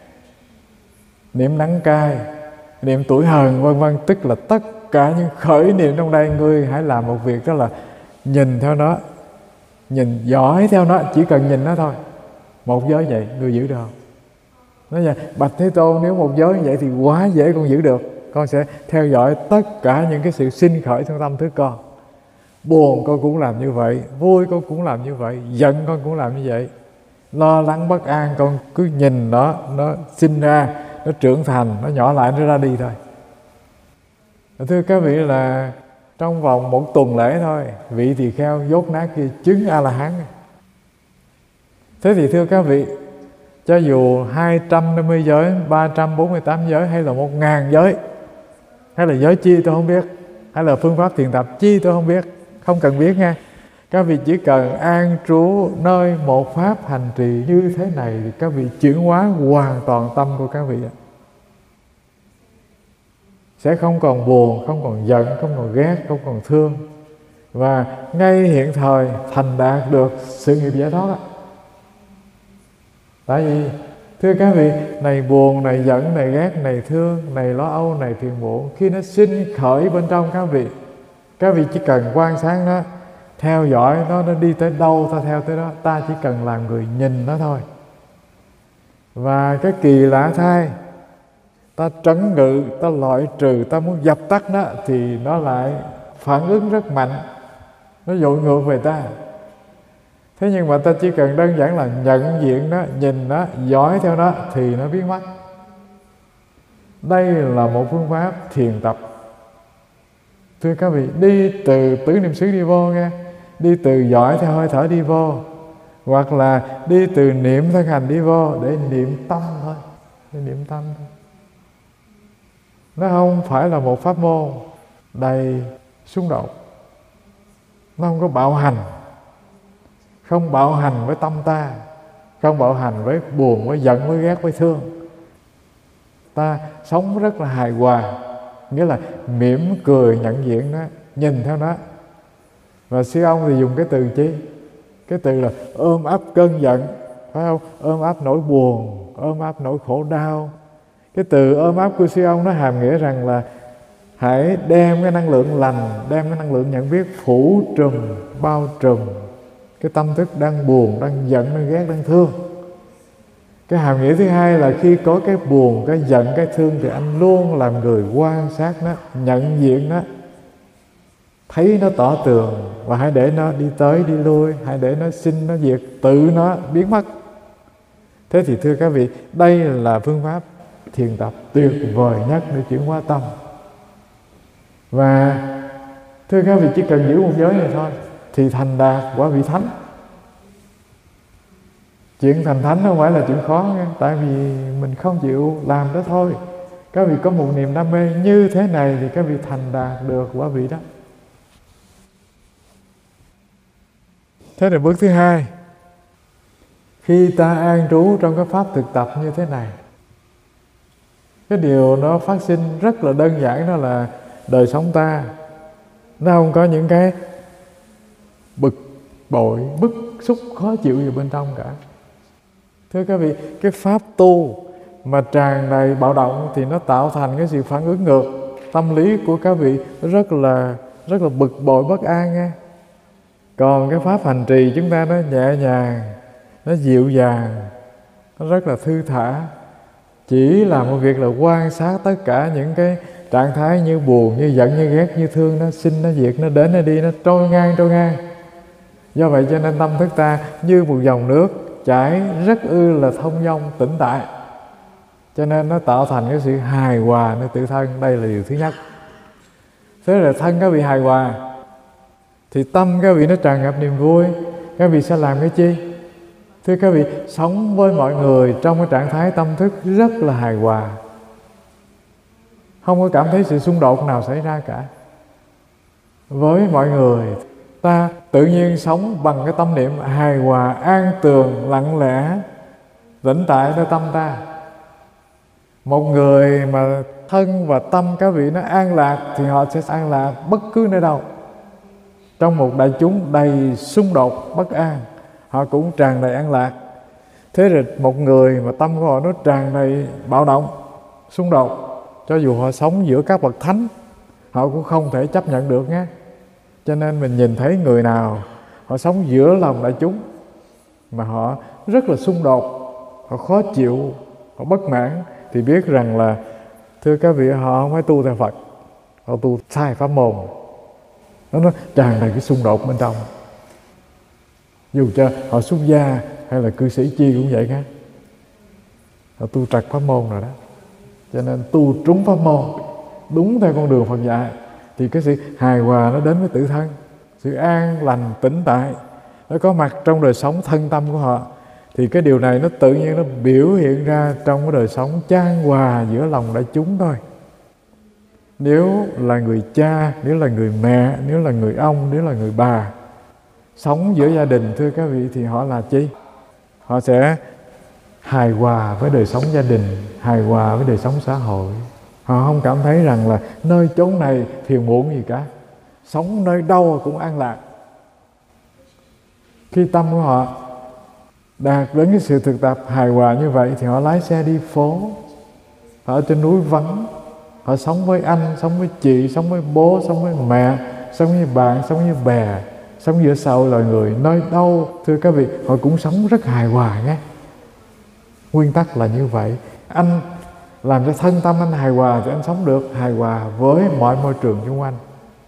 niệm đắng cay, niệm tủi hờn, vân vân, tức là tất cả những khởi niệm trong đây, ngươi hãy làm một việc, đó là nhìn theo nó, nhìn dõi theo nó, chỉ cần nhìn nó thôi. Một giới vậy, ngươi giữ được không? Nói vậy: bạch Thế Tôn, nếu một giới như vậy thì quá dễ con giữ được. Con sẽ theo dõi tất cả những cái sự sinh khởi trong tâm thức con. Buồn con cũng làm như vậy, vui con cũng làm như vậy, giận con cũng làm như vậy, lo lắng bất an con cứ nhìn nó, nó sinh ra, nó trưởng thành, nó nhỏ lại, nó ra đi thôi. Thưa các vị, là trong vòng một tuần lễ thôi, vị tỳ kheo dốt nát kia chứng A-la-hán. Thế thì thưa các vị, cho dù hai trăm năm mươi giới, ba trăm bốn mươi tám giới, hay là một ngàn giới, hay là giới chi tôi không biết, hay là phương pháp thiền tập chi tôi không biết, không cần biết nha. Các vị chỉ cần an trú nơi một pháp hành trì như thế này thì các vị chuyển hóa hoàn toàn tâm của các vị. sẽ không còn buồn, không còn giận, không còn ghét, không còn thương, và ngay hiện thời thành đạt được sự nghiệp giải thoát. Tại vì thưa các vị, này buồn, này giận, này ghét, này thương, này lo âu, này phiền muộn, khi nó sinh khởi bên trong các vị, các vị chỉ cần quan sát nó, theo dõi nó, nó đi tới đâu ta theo tới đó. Ta chỉ cần làm người nhìn nó thôi. Và cái kỳ lạ thay, ta trấn ngự, ta loại trừ, ta muốn dập tắt nó, thì nó lại phản ứng rất mạnh, nó dội ngược về ta. Thế nhưng mà ta chỉ cần đơn giản là nhận diện nó, nhìn nó, dõi theo nó thì nó biến mất. Đây là một phương pháp thiền tập. Thưa các vị, đi từ tứ niệm xứ đi vô nghe, đi từ dõi theo hơi thở đi vô, hoặc là đi từ niệm thân hành đi vô để niệm tâm thôi, để niệm tâm thôi. Nó không phải là một pháp môn đầy xung đột, nó không có bạo hành, không bạo hành với tâm ta, không bạo hành với buồn, với giận, với ghét, với thương. Ta sống rất là hài hòa, nghĩa là mỉm cười nhận diện nó, nhìn theo nó. Và sư ông thì dùng cái từ chi? Cái từ là ôm ấp cơn giận, phải không? Ôm ấp nỗi buồn, ôm ấp nỗi khổ đau. Cái từ ôm ấp của sư ông nó hàm nghĩa rằng là hãy đem cái năng lượng lành, đem cái năng lượng nhận biết phủ trùm, bao trùm cái tâm thức đang buồn, đang giận, đang ghét, đang thương. Cái hàm nghĩa thứ hai là khi có cái buồn, cái giận, cái thương thì anh luôn làm người quan sát nó, nhận diện nó, thấy nó tỏ tường, và hãy để nó đi tới đi lui, hãy để nó sinh, nó diệt, tự nó biến mất. Thế thì thưa các vị, đây là phương pháp thiền tập tuyệt vời nhất để chuyển hóa tâm. Và thưa các vị, chỉ cần giữ một giới này thôi thì thành đạt quả vị thánh. Chuyện thành thánh không phải là chuyện khó nghe, tại vì mình không chịu làm đó thôi. Các vị có một niềm đam mê như thế này thì các vị thành đạt được quả vị đó. Thế là bước thứ hai, khi ta an trú trong cái pháp thực tập như thế này, cái điều nó phát sinh rất là đơn giản, đó là đời sống ta nó không có những cái bực bội, bức xúc, khó chịu gì bên trong cả. Thưa các vị, cái pháp tu mà tràn đầy bạo động thì nó tạo thành cái sự phản ứng ngược. Tâm lý của các vị rất là rất là bực bội, bất an nghe. Còn cái pháp hành trì chúng ta nó nhẹ nhàng, nó dịu dàng, nó rất là thư thả. Chỉ là một việc là quan sát tất cả những cái trạng thái như buồn, như giận, như ghét, như thương, nó sinh, nó diệt, nó đến, nó đi, nó trôi ngang, trôi ngang. Do vậy cho nên tâm thức ta như một dòng nước chảy rất ư là thông dong, tĩnh tại. Cho nên nó tạo thành cái sự hài hòa nơi tự thân. Đây là điều thứ nhất. Thế là thân các vị hài hòa thì tâm các vị nó tràn ngập niềm vui. Các vị sẽ làm cái chi? Thưa các vị, sống với mọi người trong cái trạng thái tâm thức rất là hài hòa, không có cảm thấy sự xung đột nào xảy ra cả. Với mọi người, ta tự nhiên sống bằng cái tâm niệm hài hòa, an tường, lặng lẽ, tĩnh tại nơi tâm ta. Một người mà thân và tâm các vị nó an lạc thì họ sẽ an lạc bất cứ nơi đâu. Trong một đại chúng đầy xung đột, bất an, họ cũng tràn đầy an lạc. Thế rồi một người mà tâm của họ nó tràn đầy bạo động, xung đột, cho dù họ sống giữa các bậc thánh, họ cũng không thể chấp nhận được nhé. Cho nên mình nhìn thấy người nào họ sống giữa lòng đại chúng mà họ rất là xung đột, họ khó chịu, họ bất mãn, thì biết rằng là thưa các vị, họ không phải tu theo Phật, họ tu sai pháp môn. Nó, nó tràn đầy cái xung đột bên trong. Dù cho họ xuất gia hay là cư sĩ chi cũng vậy cả, họ tu trật pháp môn rồi đó. Cho nên tu trúng pháp môn, đúng theo con đường Phật dạy, thì cái sự hài hòa nó đến với tự thân, sự an lành tĩnh tại nó có mặt trong đời sống thân tâm của họ. Thì cái điều này nó tự nhiên nó biểu hiện ra trong cái đời sống chan hòa giữa lòng đại chúng thôi. Nếu là người cha, nếu là người mẹ, nếu là người ông, nếu là người bà, sống giữa gia đình, thưa các vị, thì họ là chi? Họ sẽ hài hòa với đời sống gia đình, hài hòa với đời sống xã hội, Họ không cảm thấy rằng là nơi chốn này phiền muộn gì cả, sống nơi đâu cũng an lạc. Khi tâm của họ đạt đến cái sự thực tập hài hòa như vậy thì họ lái xe đi phố, họ ở trên núi vắng, họ sống với anh, sống với chị, sống với bố, sống với mẹ, sống với bạn, sống với bè, sống giữa xã hội loài người. Nơi đâu, thưa các vị, họ cũng sống rất hài hòa nghe. Nguyên tắc là như vậy. Anh làm cho thân tâm anh hài hòa thì anh sống được hài hòa với mọi môi trường xung quanh.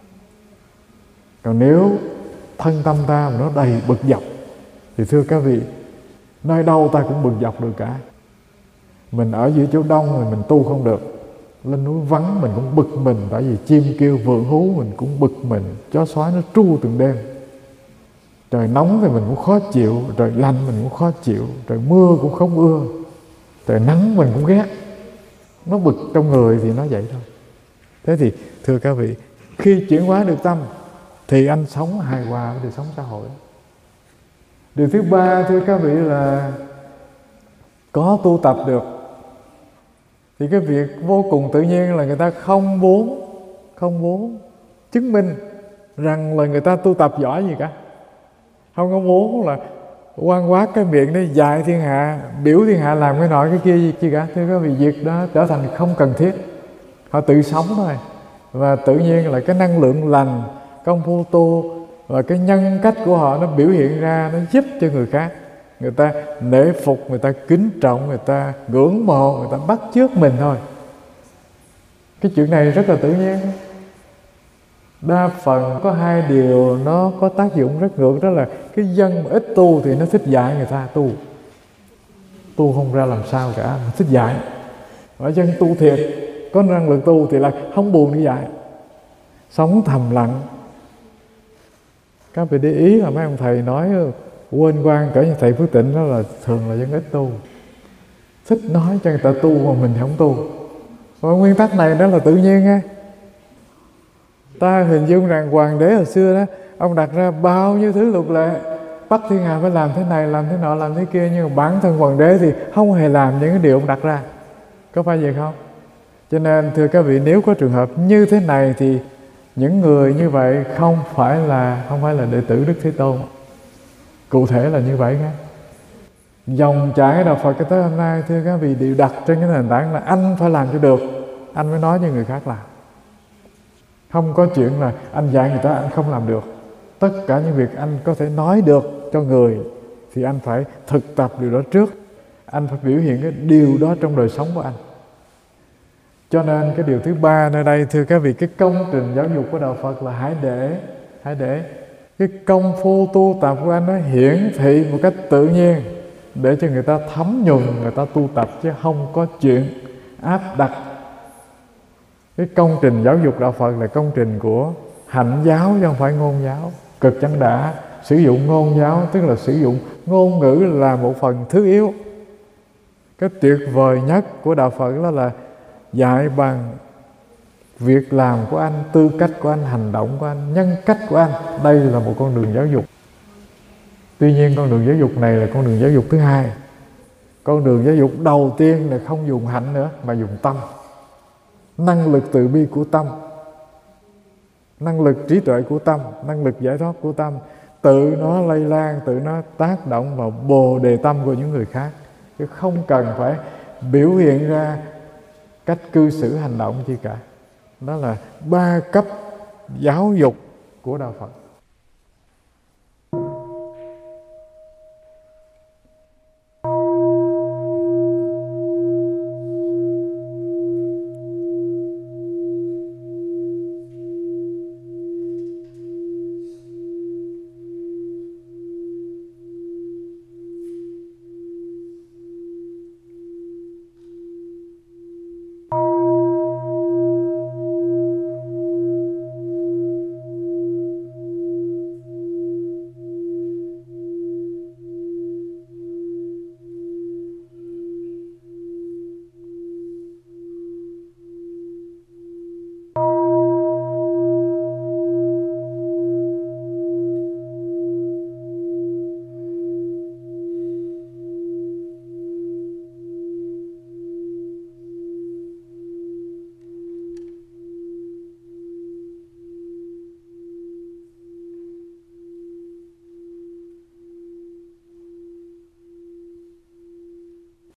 Còn nếu thân tâm ta mà nó đầy bực dọc thì thưa các vị, nơi đâu ta cũng bực dọc được cả. Mình ở giữa chỗ đông thì mình tu không được, lên núi vắng mình cũng bực mình, tại vì chim kêu vượn hú mình cũng bực mình, chó sói nó tru từng đêm. Trời nóng thì mình cũng khó chịu, trời lạnh mình cũng khó chịu, trời mưa cũng không ưa, trời nắng mình cũng ghét. Nó bực trong người thì nó vậy thôi. Thế thì thưa các vị, khi chuyển hóa được tâm thì anh sống hài hòa với đời sống xã hội. Điều thứ ba thưa các vị là có tu tập được thì cái việc vô cùng tự nhiên là người ta không muốn không muốn chứng minh rằng là người ta tu tập giỏi gì cả. Không có muốn là quan quát cái miệng để dạy thiên hạ, biểu thiên hạ làm cái nọ cái kia gì chi cả. Thưa các vị, việc đó trở thành không cần thiết. Họ tự sống thôi. Và tự nhiên là cái năng lượng lành, công phu tu và cái nhân cách của họ nó biểu hiện ra, nó giúp cho người khác. Người ta nể phục, người ta kính trọng, người ta ngưỡng mộ, người ta bắt chước mình thôi. Cái chuyện này rất là tự nhiên. Đa phần có hai điều nó có tác dụng rất ngược, đó là cái dân mà ít tu thì nó thích dạy người ta tu. Tu không ra làm sao cả, mà thích dạy. Và dân tu thiệt, có năng lực tu thì là không buồn đi dạy. Sống thầm lặng. Các vị để ý là mấy ông thầy nói quên quan cỡ như thầy Phước Tịnh đó là thường là dân ít tu. Thích nói cho người ta tu mà mình không tu. Và nguyên tắc này đó là tự nhiên á. Ta hình dung rằng hoàng đế hồi xưa đó, ông đặt ra bao nhiêu thứ luật lệ, bắt thiên hạ phải làm thế này, làm thế nọ, làm thế kia, nhưng mà bản thân hoàng đế thì không hề làm những cái điều ông đặt ra. Có phải vậy không? Cho nên thưa các vị, nếu có trường hợp như thế này thì những người như vậy không phải là không phải là đệ tử Đức Thế Tôn. Cụ thể là như vậy nghe. Dòng chảy đạo Phật cho tới hôm nay thưa các vị đều đặt trên cái nền tảng là anh phải làm cho được, anh mới nói cho người khác làm. Không có chuyện là anh dạy người ta anh không làm được. Tất cả những việc anh có thể nói được cho người thì anh phải thực tập điều đó trước. Anh phải biểu hiện cái điều đó trong đời sống của anh. Cho nên cái điều thứ ba nơi đây thưa các vị, cái công trình giáo dục của đạo Phật là hãy để hãy để cái công phu tu tập của anh nó hiển thị một cách tự nhiên để cho người ta thấm nhuần, người ta tu tập, chứ không có chuyện áp đặt. Cái công trình giáo dục đạo Phật là công trình của hạnh giáo chứ không phải ngôn giáo. Cực chẳng đã sử dụng ngôn giáo, tức là sử dụng ngôn ngữ là một phần thứ yếu. Cái tuyệt vời nhất của đạo Phật đó là dạy bằng việc làm của anh, tư cách của anh, hành động của anh, nhân cách của anh. Đây là một con đường giáo dục. Tuy nhiên con đường giáo dục này là con đường giáo dục thứ hai. Con đường giáo dục đầu tiên là không dùng hạnh nữa mà dùng tâm. Năng lực từ bi của tâm, năng lực trí tuệ của tâm, năng lực giải thoát của tâm, tự nó lây lan, tự nó tác động vào bồ đề tâm của những người khác, chứ không cần phải biểu hiện ra cách cư xử hành động chi cả. Đó là ba cấp giáo dục của đạo Phật.